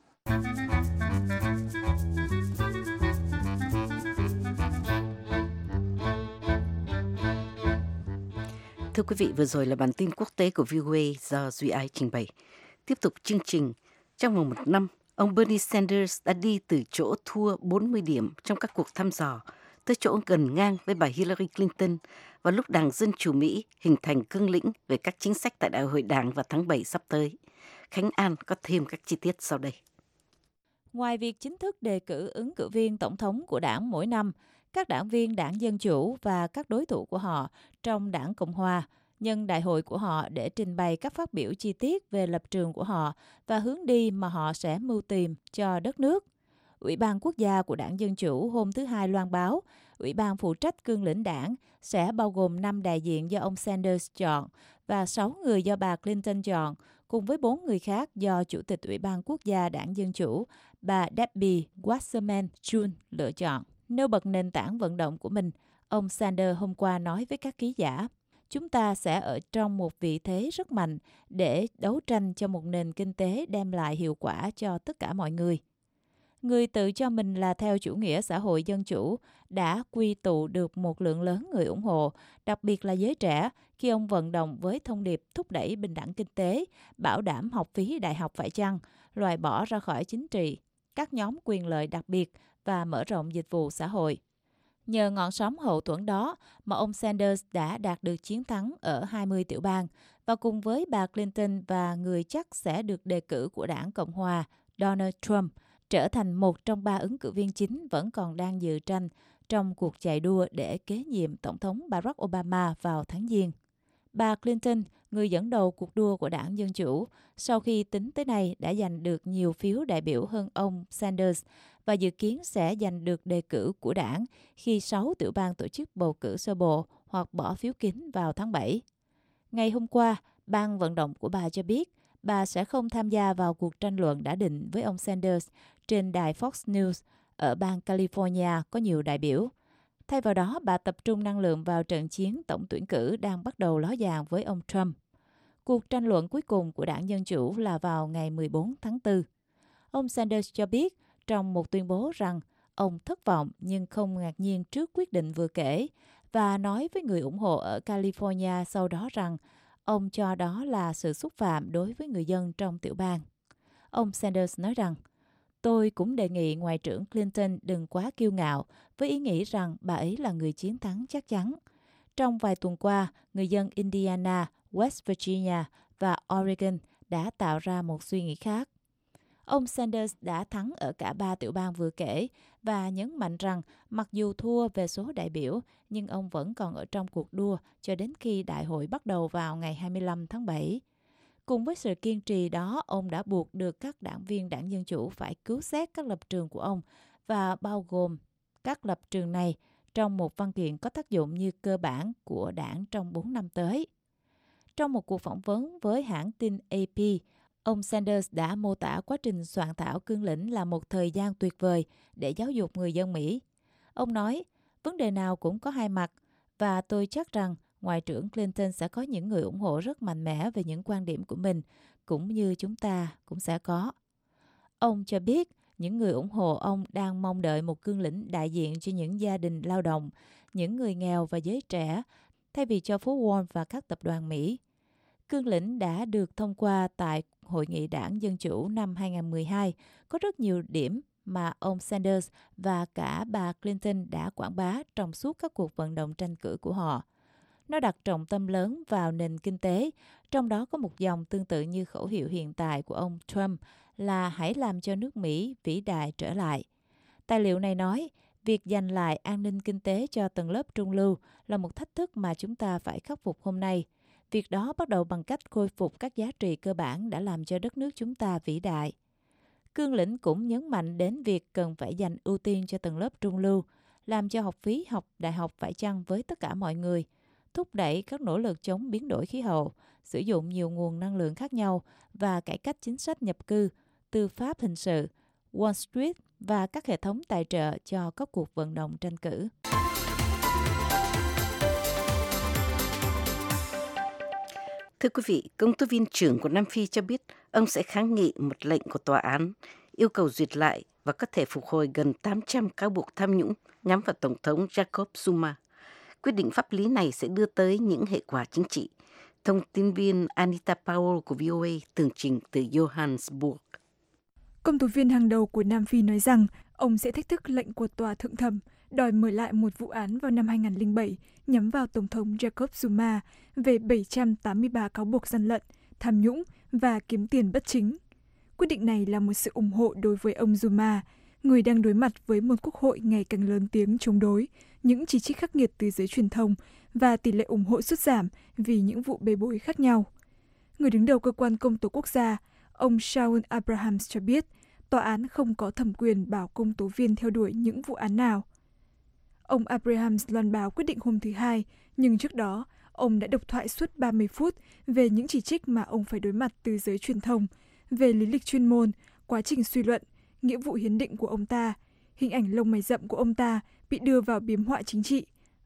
Thưa quý vị, vừa rồi là bản tin quốc tế của vê o a do Duy Ái trình bày. Tiếp tục chương trình, trong vòng một năm, ông Bernie Sanders đã đi từ chỗ thua bốn mươi điểm trong các cuộc thăm dò tới chỗ gần ngang với bà Hillary Clinton vào lúc Đảng Dân Chủ Mỹ hình thành cương lĩnh về các chính sách tại Đại hội Đảng vào tháng bảy sắp tới. Khánh An có thêm các chi tiết sau đây. Ngoài việc chính thức đề cử ứng cử viên tổng thống của đảng mỗi năm, các đảng viên Đảng Dân Chủ và các đối thủ của họ trong Đảng Cộng Hòa nhân đại hội của họ để trình bày các phát biểu chi tiết về lập trường của họ và hướng đi mà họ sẽ mưu tìm cho đất nước. Ủy ban Quốc gia của Đảng Dân Chủ hôm thứ Hai loan báo, Ủy ban phụ trách cương lĩnh đảng sẽ bao gồm năm đại diện do ông Sanders chọn và sáu người do bà Clinton chọn, cùng với bốn người khác do Chủ tịch Ủy ban Quốc gia Đảng Dân Chủ, bà Debbie Wasserman Schultz lựa chọn. Nêu bật nền tảng vận động của mình, Ông Sanders hôm qua nói với các ký giả, chúng ta sẽ ở trong một vị thế rất mạnh để đấu tranh cho một nền kinh tế đem lại hiệu quả cho tất cả mọi người. Người tự cho mình là theo chủ nghĩa xã hội dân chủ đã quy tụ được một lượng lớn người ủng hộ, đặc biệt là giới trẻ, khi ông vận động với thông điệp thúc đẩy bình đẳng kinh tế, bảo đảm học phí đại học phải chăng, loại bỏ ra khỏi chính trị, các nhóm quyền lợi đặc biệt và mở rộng dịch vụ xã hội. Nhờ ngọn sóng hậu thuẫn đó mà ông Sanders đã đạt được chiến thắng ở hai mươi tiểu bang và cùng với bà Clinton và người chắc sẽ được đề cử của đảng Cộng hòa Donald Trump trở thành một trong ba ứng cử viên chính vẫn còn đang dự tranh trong cuộc chạy đua để kế nhiệm Tổng thống Barack Obama vào tháng Giêng. Bà Clinton, người dẫn đầu cuộc đua của đảng Dân Chủ, sau khi tính tới nay đã giành được nhiều phiếu đại biểu hơn ông Sanders và dự kiến sẽ giành được đề cử của đảng khi sáu tiểu bang tổ chức bầu cử sơ bộ hoặc bỏ phiếu kín vào tháng bảy. Ngày hôm qua, ban vận động của bà cho biết bà sẽ không tham gia vào cuộc tranh luận đã định với ông Sanders trên đài Fox News ở bang California có nhiều đại biểu. Thay vào đó, bà tập trung năng lượng vào trận chiến tổng tuyển cử đang bắt đầu ló dạng với ông Trump. Cuộc tranh luận cuối cùng của đảng Dân Chủ là vào ngày mười bốn tháng tư. Ông Sanders cho biết trong một tuyên bố rằng ông thất vọng nhưng không ngạc nhiên trước quyết định vừa kể và nói với người ủng hộ ở California sau đó rằng ông cho đó là sự xúc phạm đối với người dân trong tiểu bang. Ông Sanders nói rằng, tôi cũng đề nghị Ngoại trưởng Clinton đừng quá kiêu ngạo với ý nghĩ rằng bà ấy là người chiến thắng chắc chắn. Trong vài tuần qua, người dân Indiana, West Virginia và Oregon đã tạo ra một suy nghĩ khác. Ông Sanders đã thắng ở cả ba tiểu bang vừa kể và nhấn mạnh rằng mặc dù thua về số đại biểu, nhưng ông vẫn còn ở trong cuộc đua cho đến khi đại hội bắt đầu vào ngày hai mươi lăm tháng bảy. Cùng với sự kiên trì đó, ông đã buộc được các đảng viên đảng Dân Chủ phải cứu xét các lập trường của ông và bao gồm các lập trường này trong một văn kiện có tác dụng như cơ bản của đảng trong bốn năm tới. Trong một cuộc phỏng vấn với hãng tin A P, ông Sanders đã mô tả quá trình soạn thảo cương lĩnh là một thời gian tuyệt vời để giáo dục người dân Mỹ. Ông nói, vấn đề nào cũng có hai mặt và tôi chắc rằng Ngoại trưởng Clinton sẽ có những người ủng hộ rất mạnh mẽ về những quan điểm của mình, cũng như chúng ta cũng sẽ có. Ông cho biết những người ủng hộ ông đang mong đợi một cương lĩnh đại diện cho những gia đình lao động, những người nghèo và giới trẻ, thay vì cho phố Wall và các tập đoàn Mỹ. Cương lĩnh đã được thông qua tại Hội nghị đảng Dân Chủ năm hai không một hai, có rất nhiều điểm mà ông Sanders và cả bà Clinton đã quảng bá trong suốt các cuộc vận động tranh cử của họ. Nó đặt trọng tâm lớn vào nền kinh tế, trong đó có một dòng tương tự như khẩu hiệu hiện tại của ông Trump là hãy làm cho nước Mỹ vĩ đại trở lại. Tài liệu này nói, việc giành lại an ninh kinh tế cho tầng lớp trung lưu là một thách thức mà chúng ta phải khắc phục hôm nay. Việc đó bắt đầu bằng cách khôi phục các giá trị cơ bản đã làm cho đất nước chúng ta vĩ đại. Cương lĩnh cũng nhấn mạnh đến việc cần phải dành ưu tiên cho tầng lớp trung lưu, làm cho học phí học đại học phải chăng với tất cả mọi người, thúc đẩy các nỗ lực chống biến đổi khí hậu, sử dụng nhiều nguồn năng lượng khác nhau và cải cách chính sách nhập cư, tư pháp hình sự, Wall Street và các hệ thống tài trợ cho các cuộc vận động tranh cử. Thưa quý vị, công tố viên trưởng của Nam Phi cho biết ông sẽ kháng nghị một lệnh của tòa án yêu cầu duyệt lại và có thể phục hồi gần tám trăm cáo buộc tham nhũng nhắm vào Tổng thống Jacob Zuma. Quyết định pháp lý này sẽ đưa tới những hệ quả chính trị. Thông tin viên Anita Powell của vê o a tường trình từ Johannesburg. Công tố viên hàng đầu của Nam Phi nói rằng ông sẽ thách thức lệnh của tòa thượng thẩm đòi mở lại một vụ án vào năm hai không không bảy nhắm vào Tổng thống Jacob Zuma về bảy trăm tám mươi ba cáo buộc gian lận, tham nhũng và kiếm tiền bất chính. Quyết định này là một sự ủng hộ đối với ông Zuma, người đang đối mặt với một quốc hội ngày càng lớn tiếng chống đối, những chỉ trích khắc nghiệt từ giới truyền thông và tỷ lệ ủng hộ sút giảm vì những vụ bê bối khác nhau. Người đứng đầu cơ quan công tố quốc gia, ông Shaun Abrahams cho biết, tòa án không có thẩm quyền bảo công tố viên theo đuổi những vụ án nào. Ông Abrahams loan báo quyết định hôm thứ Hai, nhưng trước đó, ông đã độc thoại suốt ba mươi phút về những chỉ trích mà ông phải đối mặt từ giới truyền thông, về lý lịch chuyên môn, quá trình suy luận, nghĩa vụ hiến định của ông ta, hình ảnh lông mày rậm của ông ta bị đưa vào biếm họa chính trị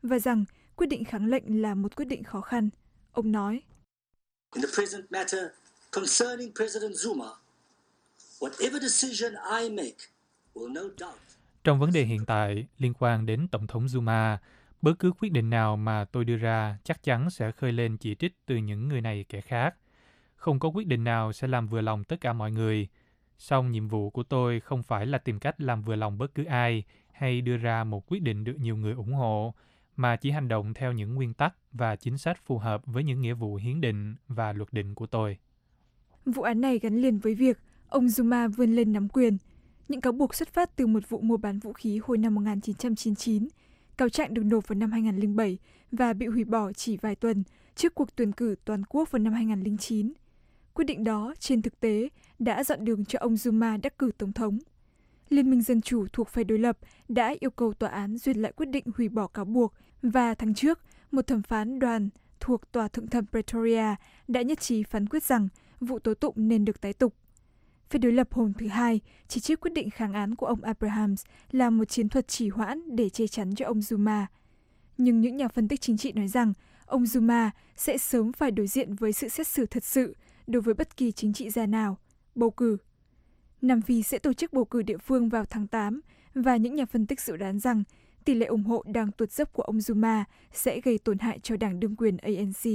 và rằng quyết định kháng lệnh là một quyết định khó khăn. Ông nói, In the present matter concerning President Zuma, whatever decision I make will no doubt. Trong vấn đề hiện tại liên quan đến Tổng thống Zuma, bất cứ quyết định nào mà tôi đưa ra chắc chắn sẽ khơi lên chỉ trích từ những người này kẻ khác. Không có quyết định nào sẽ làm vừa lòng tất cả mọi người. Song nhiệm vụ của tôi không phải là tìm cách làm vừa lòng bất cứ ai hay đưa ra một quyết định được nhiều người ủng hộ, mà chỉ hành động theo những nguyên tắc và chính sách phù hợp với những nghĩa vụ hiến định và luật định của tôi. Vụ án này gắn liền với việc ông Zuma vươn lên nắm quyền. Những cáo buộc xuất phát từ một vụ mua bán vũ khí hồi năm một nghìn chín trăm chín mươi chín. Cáo trạng được nộp vào năm hai nghìn lẻ bảy và bị hủy bỏ chỉ vài tuần trước cuộc tuyển cử toàn quốc vào năm hai nghìn lẻ chín. Quyết định đó, trên thực tế, đã dọn đường cho ông Zuma đắc cử tổng thống. Liên minh Dân chủ thuộc phe đối lập đã yêu cầu tòa án duyệt lại quyết định hủy bỏ cáo buộc, và tháng trước, một thẩm phán đoàn thuộc Tòa Thượng thẩm Pretoria đã nhất trí phán quyết rằng vụ tố tụng nên được tái tục. Phe đối lập hôm thứ Hai chỉ trích quyết định kháng án của ông Abrahams là một chiến thuật trì hoãn để che chắn cho ông Zuma. Nhưng những nhà phân tích chính trị nói rằng ông Zuma sẽ sớm phải đối diện với sự xét xử thật sự đối với bất kỳ chính trị gia nào, bầu cử. Nam Phi sẽ tổ chức bầu cử địa phương vào tháng tám, và những nhà phân tích dự đoán rằng tỷ lệ ủng hộ đang tuột dốc của ông Zuma sẽ gây tổn hại cho đảng đương quyền A N C.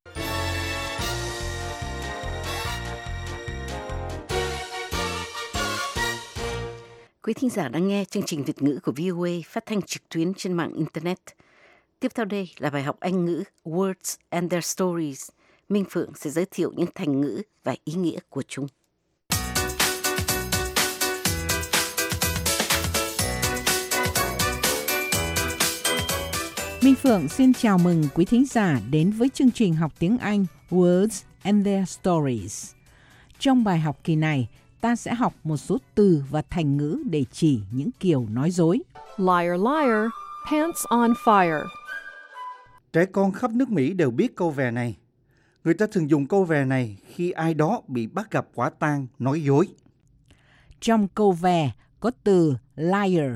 Quý thính giả đang nghe chương trình Việt ngữ của vê o A phát thanh trực tuyến trên mạng Internet. Tiếp theo đây là bài học Anh ngữ Words and Their Stories. Minh Phượng sẽ giới thiệu những thành ngữ và ý nghĩa của chúng. Minh Phượng xin chào mừng quý thính giả đến với chương trình học tiếng Anh Words and Their Stories. Trong bài học kỳ này, ta sẽ học một số từ và thành ngữ để chỉ những kiểu nói dối. Liar, liar, pants on fire. Trẻ con khắp nước Mỹ đều biết câu vè này. Người ta thường dùng câu vè này khi ai đó bị bắt gặp quả tang nói dối. Trong câu vè có từ liar,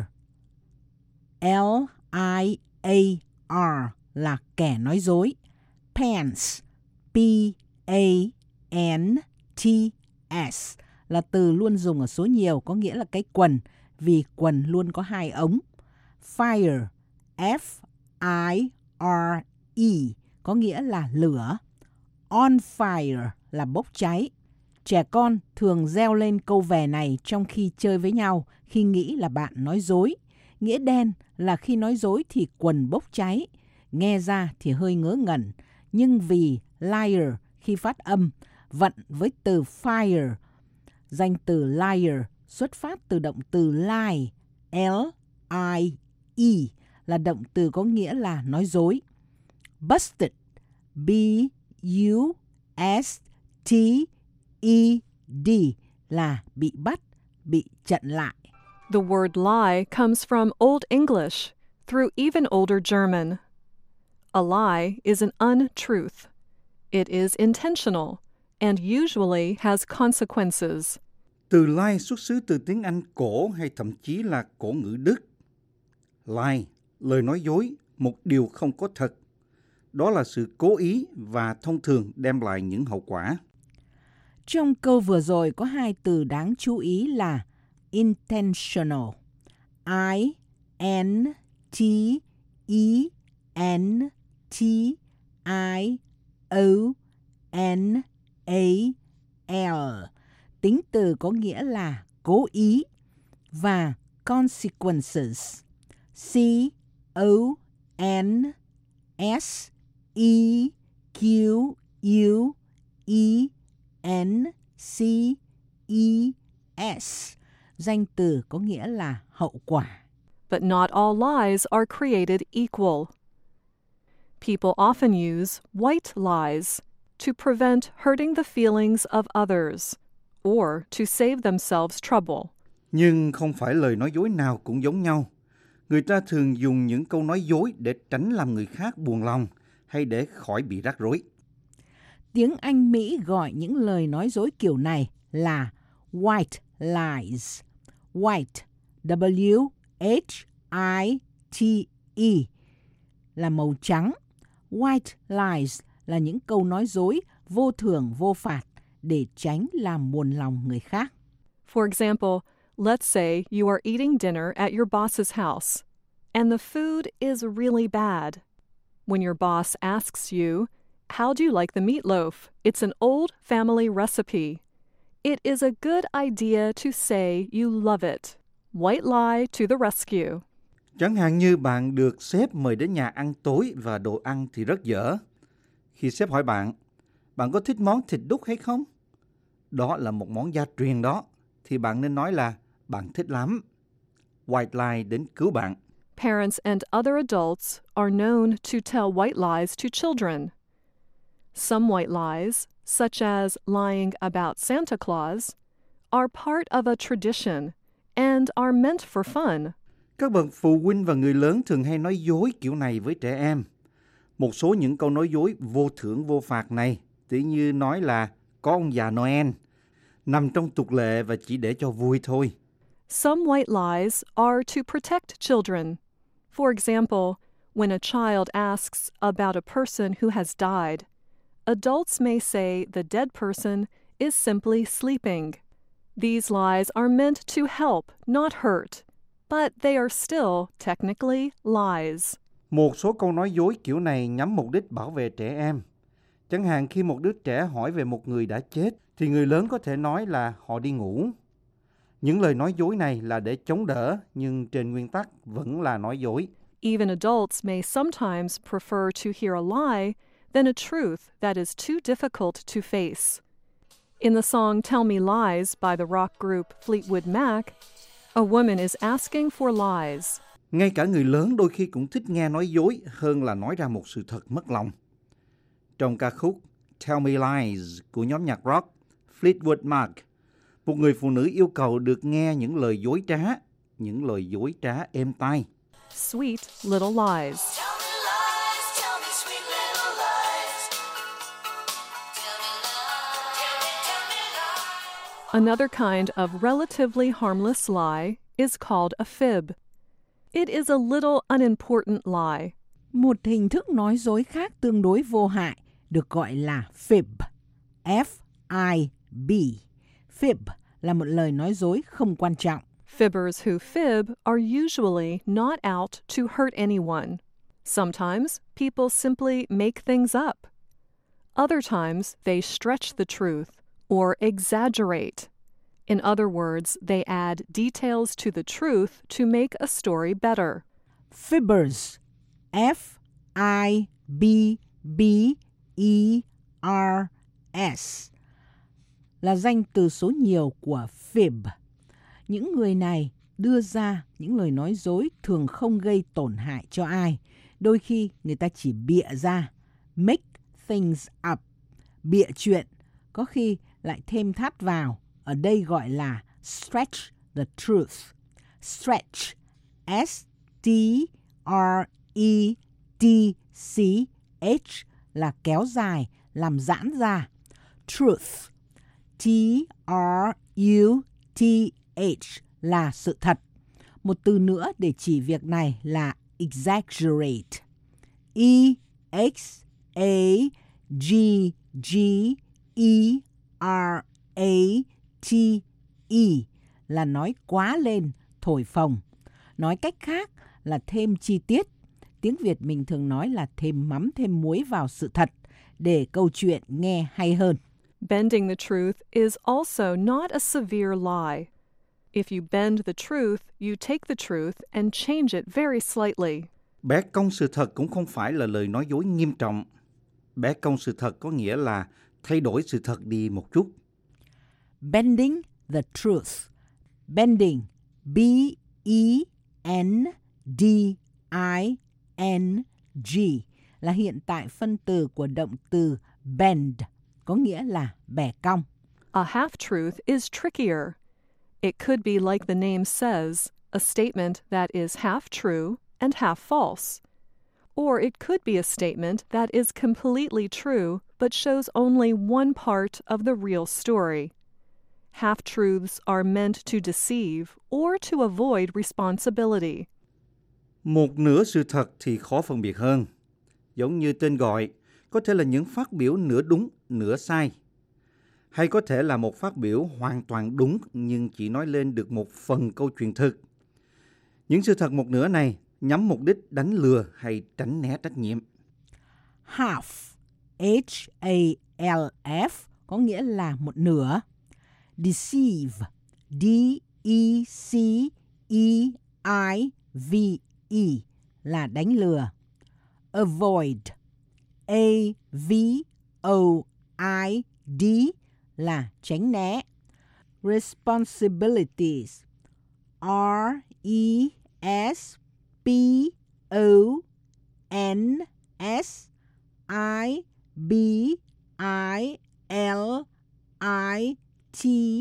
L I A R là kẻ nói dối. Pants, P A N T S là từ luôn dùng ở số nhiều, có nghĩa là cái quần, vì quần luôn có hai ống. Fire, F I R E có nghĩa là lửa. On fire là bốc cháy. Trẻ con thường reo lên câu vè này trong khi chơi với nhau, khi nghĩ là bạn nói dối. Nghĩa đen là khi nói dối thì quần bốc cháy. Nghe ra thì hơi ngớ ngẩn, nhưng vì liar khi phát âm vận với từ fire, danh từ liar xuất phát từ động từ lie, L I E, là động từ có nghĩa là nói dối. Busted, B U S T E D là bị bắt, bị chặn lại. The word lie comes from Old English through even older German. A lie is an untruth. It is intentional and usually has consequences. Từ lie xuất xứ từ tiếng Anh cổ hay thậm chí là cổ ngữ Đức. Lie, lời nói dối, một điều không có thật. Đó là sự cố ý và thông thường đem lại những hậu quả. Trong câu vừa rồi có hai từ đáng chú ý là intentional, I N T E N T I O N A L. Tính từ có nghĩa là cố ý, và consequences, C O N S E Q U E N C E S. Danh từ có nghĩa là hậu quả. But not all lies are created equal. People often use white lies to prevent hurting the feelings of others or to save themselves trouble. Nhưng không phải lời nói dối nào cũng giống nhau. Người ta thường dùng những câu nói dối để tránh làm người khác buồn lòng hay để khỏi bị rắc rối. Tiếng Anh Mỹ gọi những lời nói dối kiểu này là white lies. White, W H I T E, là màu trắng. White lies là những câu nói dối vô thưởng vô phạt để tránh làm buồn lòng người khác. For example, let's say you are eating dinner at your boss's house, and the food is really bad. When your boss asks you, "How do you like the meatloaf? It's an old family recipe." It is a good idea to say you love it. White lie to the rescue. Chẳng hạn như bạn được sếp mời đến nhà ăn tối và đồ ăn thì rất dở. Khi sếp hỏi bạn, bạn có thích món thịt đúc hay không? Đó là một món gia truyền đó, thì bạn nên nói là bạn thích lắm. White lie đến cứu bạn. Parents and other adults are known to tell white lies to children. Some white lies, such as lying about Santa Claus, are part of a tradition and are meant for fun. Các bậc phụ huynh và người lớn thường hay nói dối kiểu này với trẻ em. Một số những câu nói dối vô thưởng vô phạt này, tỉ như nói là có ông già Noel, nằm trong tục lệ và chỉ để cho vui thôi. Some white lies are to protect children. For example, when a child asks about a person who has died, adults may say the dead person is simply sleeping. These lies are meant to help, not hurt, but they are still technically lies. Một số câu nói dối kiểu này nhắm mục đích bảo vệ trẻ em. Chẳng hạn khi một đứa trẻ hỏi về một người đã chết, thì người lớn có thể nói là họ đi ngủ. Những lời nói dối này là để chống đỡ, nhưng trên nguyên tắc vẫn là nói dối. Even adults may sometimes prefer to hear a lie than a truth that is too difficult to face. In the song Tell Me Lies by the rock group Fleetwood Mac, a woman is asking for lies. Ngay cả người lớn đôi khi cũng thích nghe nói dối hơn là nói ra một sự thật mất lòng. Trong ca khúc Tell Me Lies của nhóm nhạc rock Fleetwood Mac, một người phụ nữ yêu cầu được nghe những lời dối trá, những lời dối trá êm tai. Sweet little lies. Another kind of relatively harmless lie is called a fib. It is a little unimportant lie. Một hình thức nói dối khác tương đối vô hại được gọi là fib. F I B. Fib là một lời nói dối không quan trọng. Fibbers who fib are usually not out to hurt anyone. Sometimes people simply make things up. Other times they stretch the truth or exaggerate. In other words, they add details to the truth to make a story better. Fibbers. F I B B E R S là danh từ số nhiều của fib. Những người này đưa ra những lời nói dối thường không gây tổn hại cho ai. Đôi khi người ta chỉ bịa ra, make things up, bịa chuyện, có khi lại thêm thắt vào. Ở đây gọi là stretch the truth. Stretch, S T R E T C H là kéo dài, làm giãn ra. Truth, T R U T H là sự thật. Một từ nữa để chỉ việc này là exaggerate. E X A G G E R A T E là nói quá lên, thổi phồng. Nói cách khác là thêm chi tiết. Tiếng Việt mình thường nói là thêm mắm thêm muối vào sự thật để câu chuyện nghe hay hơn. Bending the truth is also not a severe lie. If you bend the truth, you take the truth and change it very slightly. Bẻ cong sự thật cũng không phải là lời nói dối nghiêm trọng. Bẻ cong sự thật có nghĩa là thay đổi sự thật đi một chút. Bending the truth. Bending, B E N D I N G là hiện tại phân từ của động từ bend, có nghĩa là bẻ cong. A half-truth is trickier. It could be like the name says, a statement that is half true and half false. Or it could be a statement that is completely true but shows only one part of the real story. Half-truths are meant to deceive or to avoid responsibility. Một nửa sự thật thì khó phân biệt hơn. Giống như tên gọi, có thể là những phát biểu nửa đúng, nửa sai. Hay có thể là một phát biểu hoàn toàn đúng nhưng chỉ nói lên được một phần câu chuyện thực. Những sự thật một nửa này nhắm mục đích đánh lừa hay tránh né trách nhiệm. Half, H A L F, có nghĩa là một nửa. Deceive, D E C E I V E, là đánh lừa. Avoid, A V O I D, là tránh né. Responsibilities, R E S P O N S I B I L I T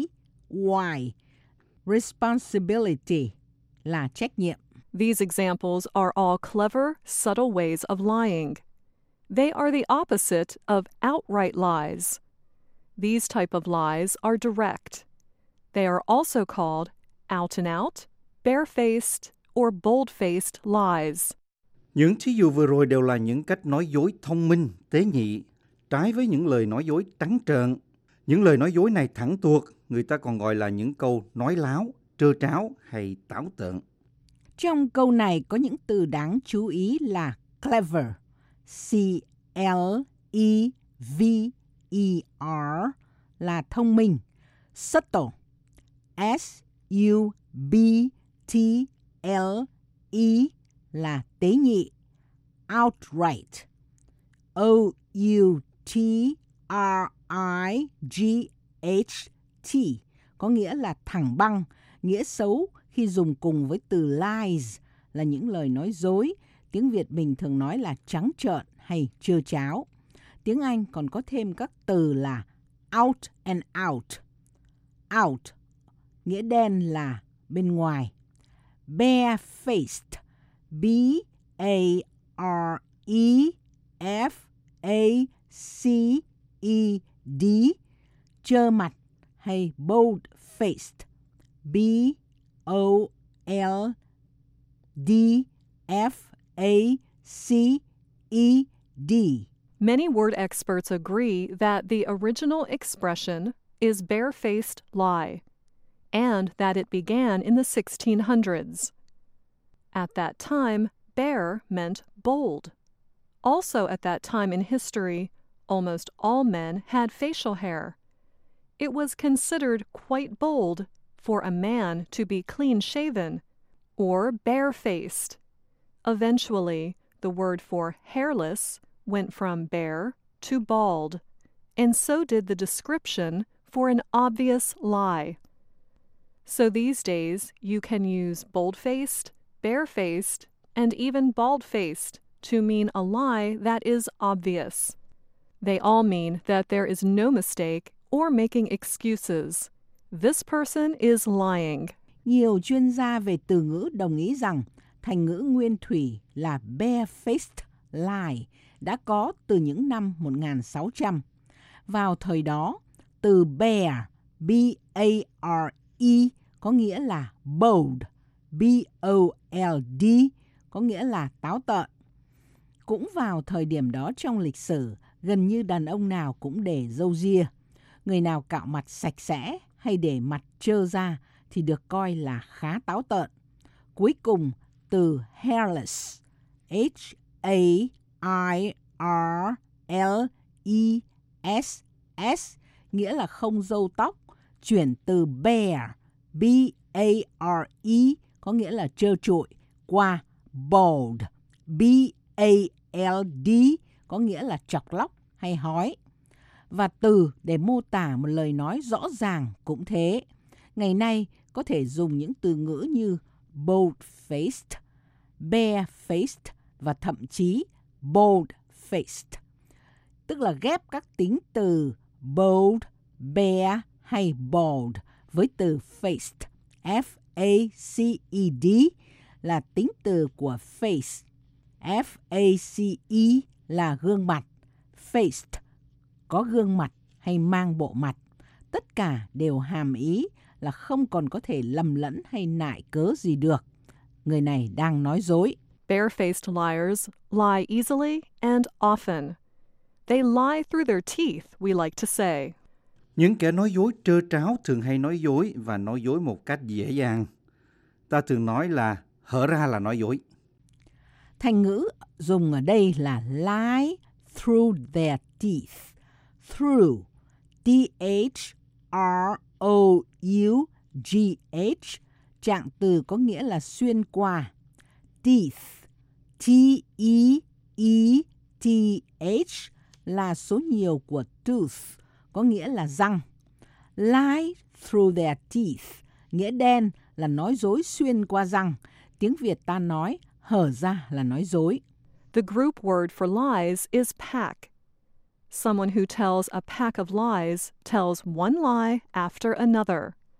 Y. Responsibility là trách nhiệm. These examples are all clever, subtle ways of lying. They are the opposite of outright lies. These type of lies are direct. They are also called out and out, barefaced, or bold-faced lies. Những thí dụ vừa rồi đều là những cách nói dối thông minh, tế nhị, trái với những lời nói dối trắng trợn. Những lời nói dối này thẳng tuột, người ta còn gọi là những câu nói láo, trơ tráo hay táo tợn. Trong câu này có những từ đáng chú ý là clever, C L E V E R, là thông minh. Subtle, S U B T L E, là tế nhị. Outright, O U T R I G H T, có nghĩa là thẳng băng, nghĩa xấu khi dùng cùng với từ lies là những lời nói dối. Tiếng Việt mình thường nói là trắng trợn hay trơ tráo. Tiếng Anh còn có thêm các từ là out and out. Out, nghĩa đen là bên ngoài. Barefaced, B A R E F A C E D, trơ mặt hay bold-faced, B O L D F A C E D. Many word experts agree that the original expression is barefaced lie, and that it began in the sixteen hundreds. At that time, bare meant bold. Also at that time in history, almost all men had facial hair. It was considered quite bold for a man to be clean-shaven or bare-faced. Eventually, the word for hairless went from bare to bald, and so did the description for an obvious lie. So these days, you can use bold-faced, bare-faced, and even bald-faced to mean a lie that is obvious. They all mean that there is no mistake or making excuses. This person is lying. Nhiều chuyên gia về từ ngữ đồng ý rằng thành ngữ nguyên thủy là barefaced lie đã có từ những năm một nghìn sáu trăm. Vào thời đó, từ bare, B A R E, có nghĩa là bold, B O L D, có nghĩa là táo tợn. Cũng vào thời điểm đó trong lịch sử, gần như đàn ông nào cũng để râu ria. Người nào cạo mặt sạch sẽ hay để mặt trơ ra thì được coi là khá táo tợn. Cuối cùng, từ hairless, H A I R L E S S, nghĩa là không râu tóc, chuyển từ bare, B A R E, có nghĩa là trơ trụi, qua bald, B A L D, có nghĩa là chọc lóc hay hói. Và từ để mô tả một lời nói rõ ràng cũng thế. Ngày nay có thể dùng những từ ngữ như bold-faced, bare-faced và thậm chí bold-faced, tức là ghép các tính từ bold, bare hay bald với từ faced, F A C E D, là tính từ của face, F A C E là gương mặt, faced có gương mặt hay mang bộ mặt. Tất cả đều hàm ý là không còn có thể lầm lẫn hay nại cớ gì được. Người này đang nói dối. Barefaced liars lie easily and often. They lie through their teeth, we like to say. Những kẻ nói dối trơ tráo thường hay nói dối và nói dối một cách dễ dàng. Ta thường nói là hở ra là nói dối. Thành ngữ dùng ở đây là lie through their teeth. Through, T H R O U G H, trạng từ có nghĩa là xuyên qua. Teeth, T E E T H, là số nhiều của tooth, có nghĩa là răng. Lie through their teeth, nghĩa đen là nói dối xuyên qua răng. Tiếng Việt ta nói hở ra là nói dối. The group word for lies is pack. Someone who tells a pack of lies tells one lie after another.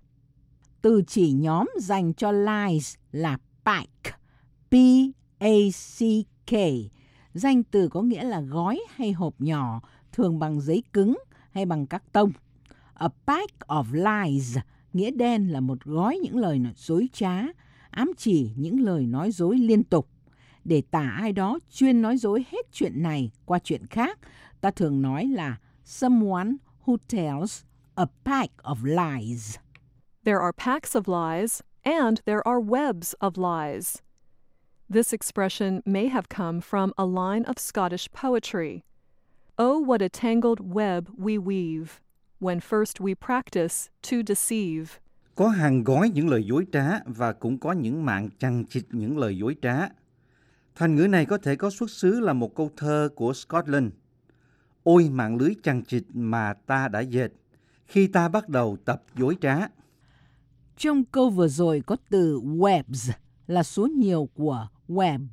Từ chỉ nhóm dành cho lies là pack, P A C K. Danh từ có nghĩa là gói hay hộp nhỏ, thường bằng giấy cứng hay bằng các tông. A pack of lies, nghĩa đen là một gói những lời dối trá, ám chỉ những lời nói dối liên tục. Để tả ai đó chuyên nói dối hết chuyện này qua chuyện khác, ta thường nói là someone who tells a pack of lies. There are packs of lies, and there are webs of lies. This expression may have come from a line of Scottish poetry. Oh, what a tangled web we weave, when first we practice to deceive. Có hàng gói những lời dối trá và cũng có những mạng chằng chịt những lời dối trá. Thành ngữ này có thể có xuất xứ là một câu thơ của Scotland. Ôi mạng lưới chằng chịt mà ta đã dệt khi ta bắt đầu tập dối trá. Trong câu vừa rồi có từ webs là số nhiều của web,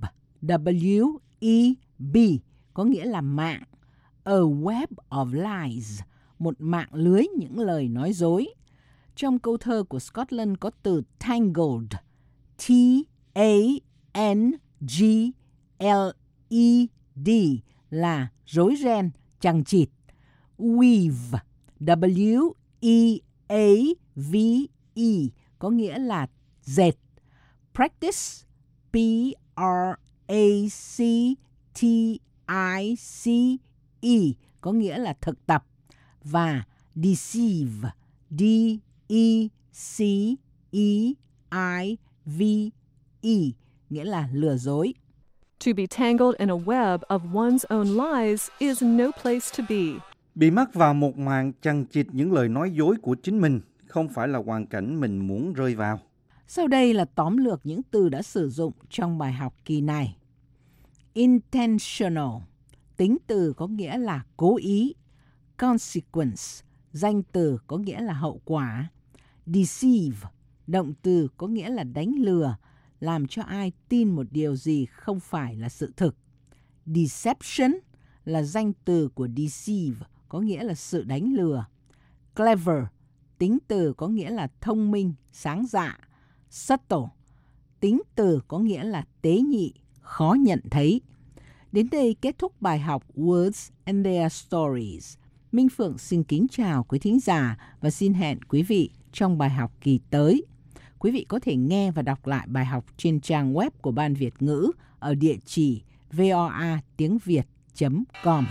W E B, có nghĩa là mạng. A web of lies, một mạng lưới những lời nói dối. Trong câu thơ của Scotland có từ tangled, T A N G L E D, là rối ren, chằng chịt. Weave, W E A V E, có nghĩa là dệt. Practice, P R A C T I C E, có nghĩa là thực tập. Và deceive, D E C E I V E, nghĩa là lừa dối. To be tangled in a web of one's own lies is no place to be. Bị mắc vào một màn chằng chịt những lời nói dối của chính mình không phải là hoàn cảnh mình muốn rơi vào. Sau đây là tóm lược những từ đã sử dụng trong bài học kỳ này. Intentional, tính từ có nghĩa là cố ý. Consequence, danh từ có nghĩa là hậu quả. Deceive, động từ có nghĩa là đánh lừa, làm cho ai tin một điều gì không phải là sự thực. Deception là danh từ của deceive, có nghĩa là sự đánh lừa. Clever, tính từ có nghĩa là thông minh, sáng dạ. Subtle, tính từ có nghĩa là tế nhị, khó nhận thấy. Đến đây kết thúc bài học Words and Their Stories. Minh Phượng xin kính chào quý thính giả và xin hẹn quý vị trong bài học kỳ tới. Quý vị có thể nghe và đọc lại bài học trên trang web của Ban Việt ngữ ở địa chỉ voa tiếng việt chấm com.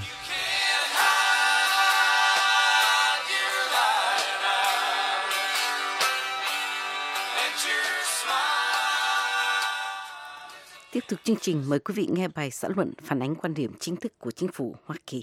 Tiếp tục chương trình, mời quý vị nghe bài xã luận phản ánh quan điểm chính thức của chính phủ Hoa Kỳ.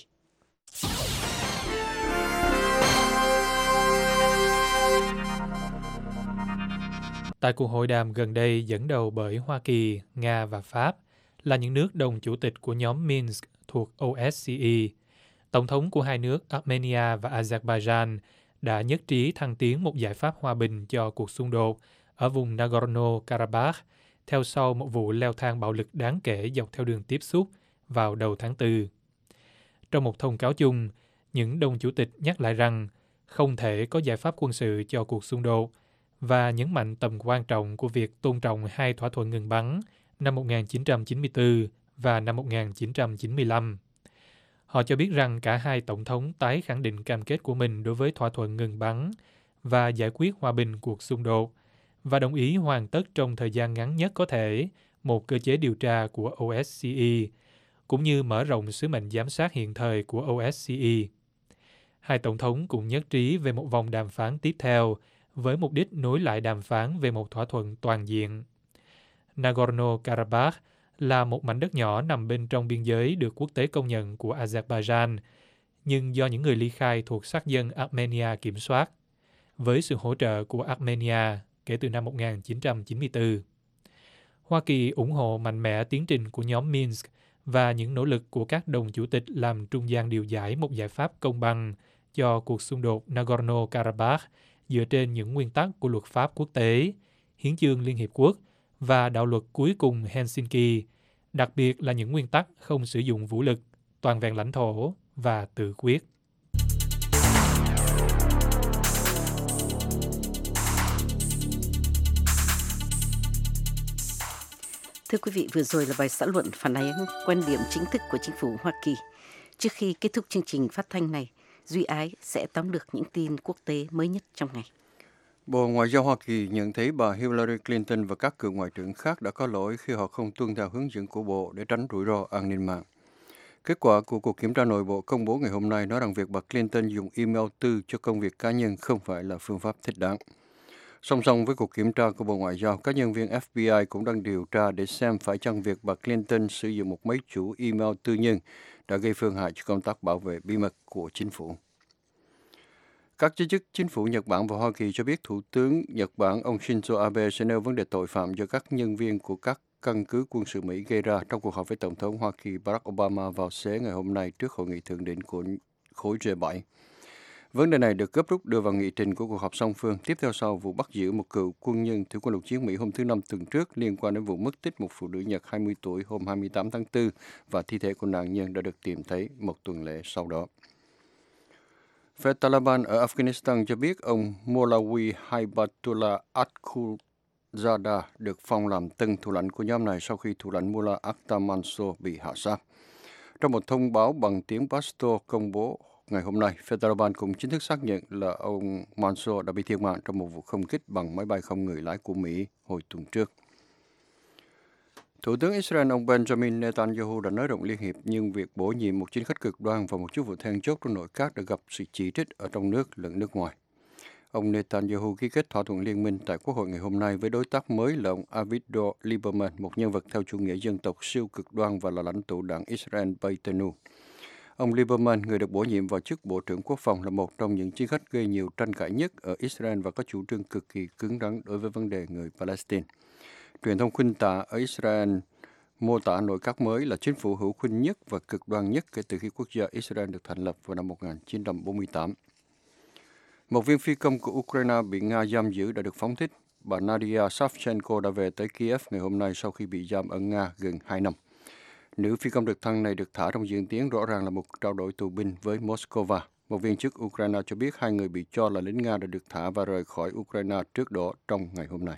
Tại cuộc hội đàm gần đây dẫn đầu bởi Hoa Kỳ, Nga và Pháp, là những nước đồng chủ tịch của nhóm Minsk thuộc O S C E, Tổng thống của hai nước Armenia và Azerbaijan đã nhất trí thăng tiến một giải pháp hòa bình cho cuộc xung đột ở vùng Nagorno-Karabakh, theo sau một vụ leo thang bạo lực đáng kể dọc theo đường tiếp xúc vào đầu tháng tư. Trong một thông cáo chung, những đồng chủ tịch nhắc lại rằng không thể có giải pháp quân sự cho cuộc xung đột và nhấn mạnh tầm quan trọng của việc tôn trọng hai thỏa thuận ngừng bắn năm một nghìn chín trăm chín mươi tư và năm một nghìn chín trăm chín mươi lăm. Họ cho biết rằng cả hai tổng thống tái khẳng định cam kết của mình đối với thỏa thuận ngừng bắn và giải quyết hòa bình cuộc xung đột, và đồng ý hoàn tất trong thời gian ngắn nhất có thể một cơ chế điều tra của o ét xê e, cũng như mở rộng sứ mệnh giám sát hiện thời của o ét xê e. Hai tổng thống cũng nhất trí về một vòng đàm phán tiếp theo, với mục đích nối lại đàm phán về một thỏa thuận toàn diện. Nagorno-Karabakh là một mảnh đất nhỏ nằm bên trong biên giới được quốc tế công nhận của Azerbaijan, nhưng do những người ly khai thuộc sắc dân Armenia kiểm soát, với sự hỗ trợ của Armenia kể từ năm một nghìn chín trăm chín mươi tư. Hoa Kỳ ủng hộ mạnh mẽ tiến trình của nhóm Minsk và những nỗ lực của các đồng chủ tịch làm trung gian điều giải một giải pháp công bằng cho cuộc xung đột Nagorno-Karabakh dựa trên những nguyên tắc của luật pháp quốc tế, hiến chương Liên Hiệp Quốc và đạo luật cuối cùng Helsinki, đặc biệt là những nguyên tắc không sử dụng vũ lực, toàn vẹn lãnh thổ và tự quyết. Thưa quý vị, vừa rồi là bài xã luận phản ánh quan điểm chính thức của chính phủ Hoa Kỳ. Trước khi kết thúc chương trình phát thanh này, Duy Ái sẽ tóm lược những tin quốc tế mới nhất trong ngày. Bộ Ngoại giao Hoa Kỳ nhận thấy bà Hillary Clinton và các cựu ngoại trưởng khác đã có lỗi khi họ không tuân theo hướng dẫn của Bộ để tránh rủi ro an ninh mạng. Kết quả của cuộc kiểm tra nội bộ công bố ngày hôm nay nói rằng việc bà Clinton dùng email tư cho công việc cá nhân không phải là phương pháp thích đáng. Song song với cuộc kiểm tra của Bộ Ngoại giao, các nhân viên ép bê i cũng đang điều tra để xem phải chăng việc bà Clinton sử dụng một máy chủ email tư nhân đã gây phương hại cho công tác bảo vệ bí mật của chính phủ. Các giới chức chính phủ Nhật Bản và Hoa Kỳ cho biết Thủ tướng Nhật Bản ông Shinzo Abe sẽ nêu vấn đề tội phạm do các nhân viên của các căn cứ quân sự Mỹ gây ra trong cuộc họp với Tổng thống Hoa Kỳ Barack Obama vào xế ngày hôm nay trước hội nghị thượng đỉnh của khối G bảy. Vấn đề này được gấp rút đưa vào nghị trình của cuộc họp song phương tiếp theo sau vụ bắt giữ một cựu quân nhân thủy quân lục chiến Mỹ hôm thứ Năm tuần trước liên quan đến vụ mất tích một phụ nữ Nhật hai mươi tuổi hôm hai mươi tám tháng tư và thi thể của nạn nhân đã được tìm thấy một tuần lễ sau đó. Phe Taliban ở Afghanistan cho biết ông Molawi Haibatullah Akhundzada được phong làm tân thủ lãnh của nhóm này sau khi thủ lãnh Mullah Akhtar Mansour bị hạ sát. Trong một thông báo bằng tiếng Pashto công bố ngày hôm nay, phe Taliban cũng chính thức xác nhận là ông Mansour đã bị thiệt mạng trong một vụ không kích bằng máy bay không người lái của Mỹ hồi tuần trước. Thủ tướng Israel ông Benjamin Netanyahu đã nới rộng liên hiệp, nhưng việc bổ nhiệm một chính khách cực đoan và một chức vụ then chốt trong nội các đã gặp sự chỉ trích ở trong nước lẫn nước ngoài. Ông Netanyahu ký kết thỏa thuận liên minh tại Quốc hội ngày hôm nay với đối tác mới là ông Avigdor Lieberman, một nhân vật theo chủ nghĩa dân tộc siêu cực đoan và là lãnh tụ đảng Israel Beitenu. Ông Lieberman, người được bổ nhiệm vào chức Bộ trưởng Quốc phòng, là một trong những chính khách gây nhiều tranh cãi nhất ở Israel và có chủ trương cực kỳ cứng rắn đối với vấn đề người Palestine. Truyền thông khuynh tả ở Israel mô tả nội các mới là chính phủ hữu khuynh nhất và cực đoan nhất kể từ khi quốc gia Israel được thành lập vào năm một nghìn chín trăm bốn mươi tám. Một viên phi công của Ukraine bị Nga giam giữ đã được phóng thích. Bà Nadia Savchenko đã về tới Kiev ngày hôm nay sau khi bị giam ở Nga gần hai năm. Nữ phi công trực thăng này được thả trong diễn tiến rõ ràng là một trao đổi tù binh với Moscow. Một viên chức Ukraine cho biết hai người bị cho là lính Nga đã được thả và rời khỏi Ukraine trước đó trong ngày hôm nay.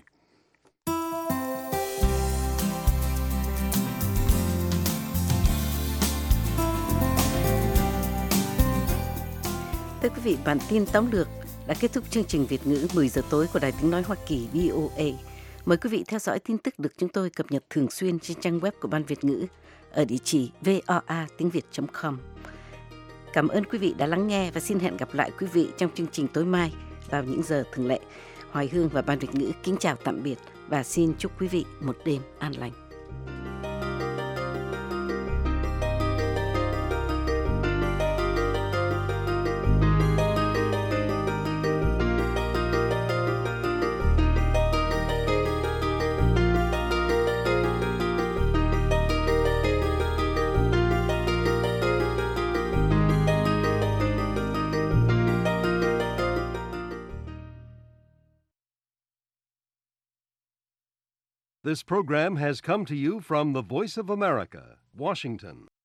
Thưa quý vị, bản tin tóm lược đã kết thúc chương trình Việt ngữ mười giờ tối của Đài Tiếng Nói Hoa Kỳ vê o a. Mời quý vị theo dõi tin tức được chúng tôi cập nhật thường xuyên trên trang web của Ban Việt ngữ ở địa chỉ voa tiếng việt chấm com. Cảm ơn quý vị đã lắng nghe và xin hẹn gặp lại quý vị trong chương trình tối mai vào những giờ thường lệ. Hoài Hương và Ban Việt ngữ kính chào tạm biệt và xin chúc quý vị một đêm an lành. This program has come to you from the Voice of America, Washington.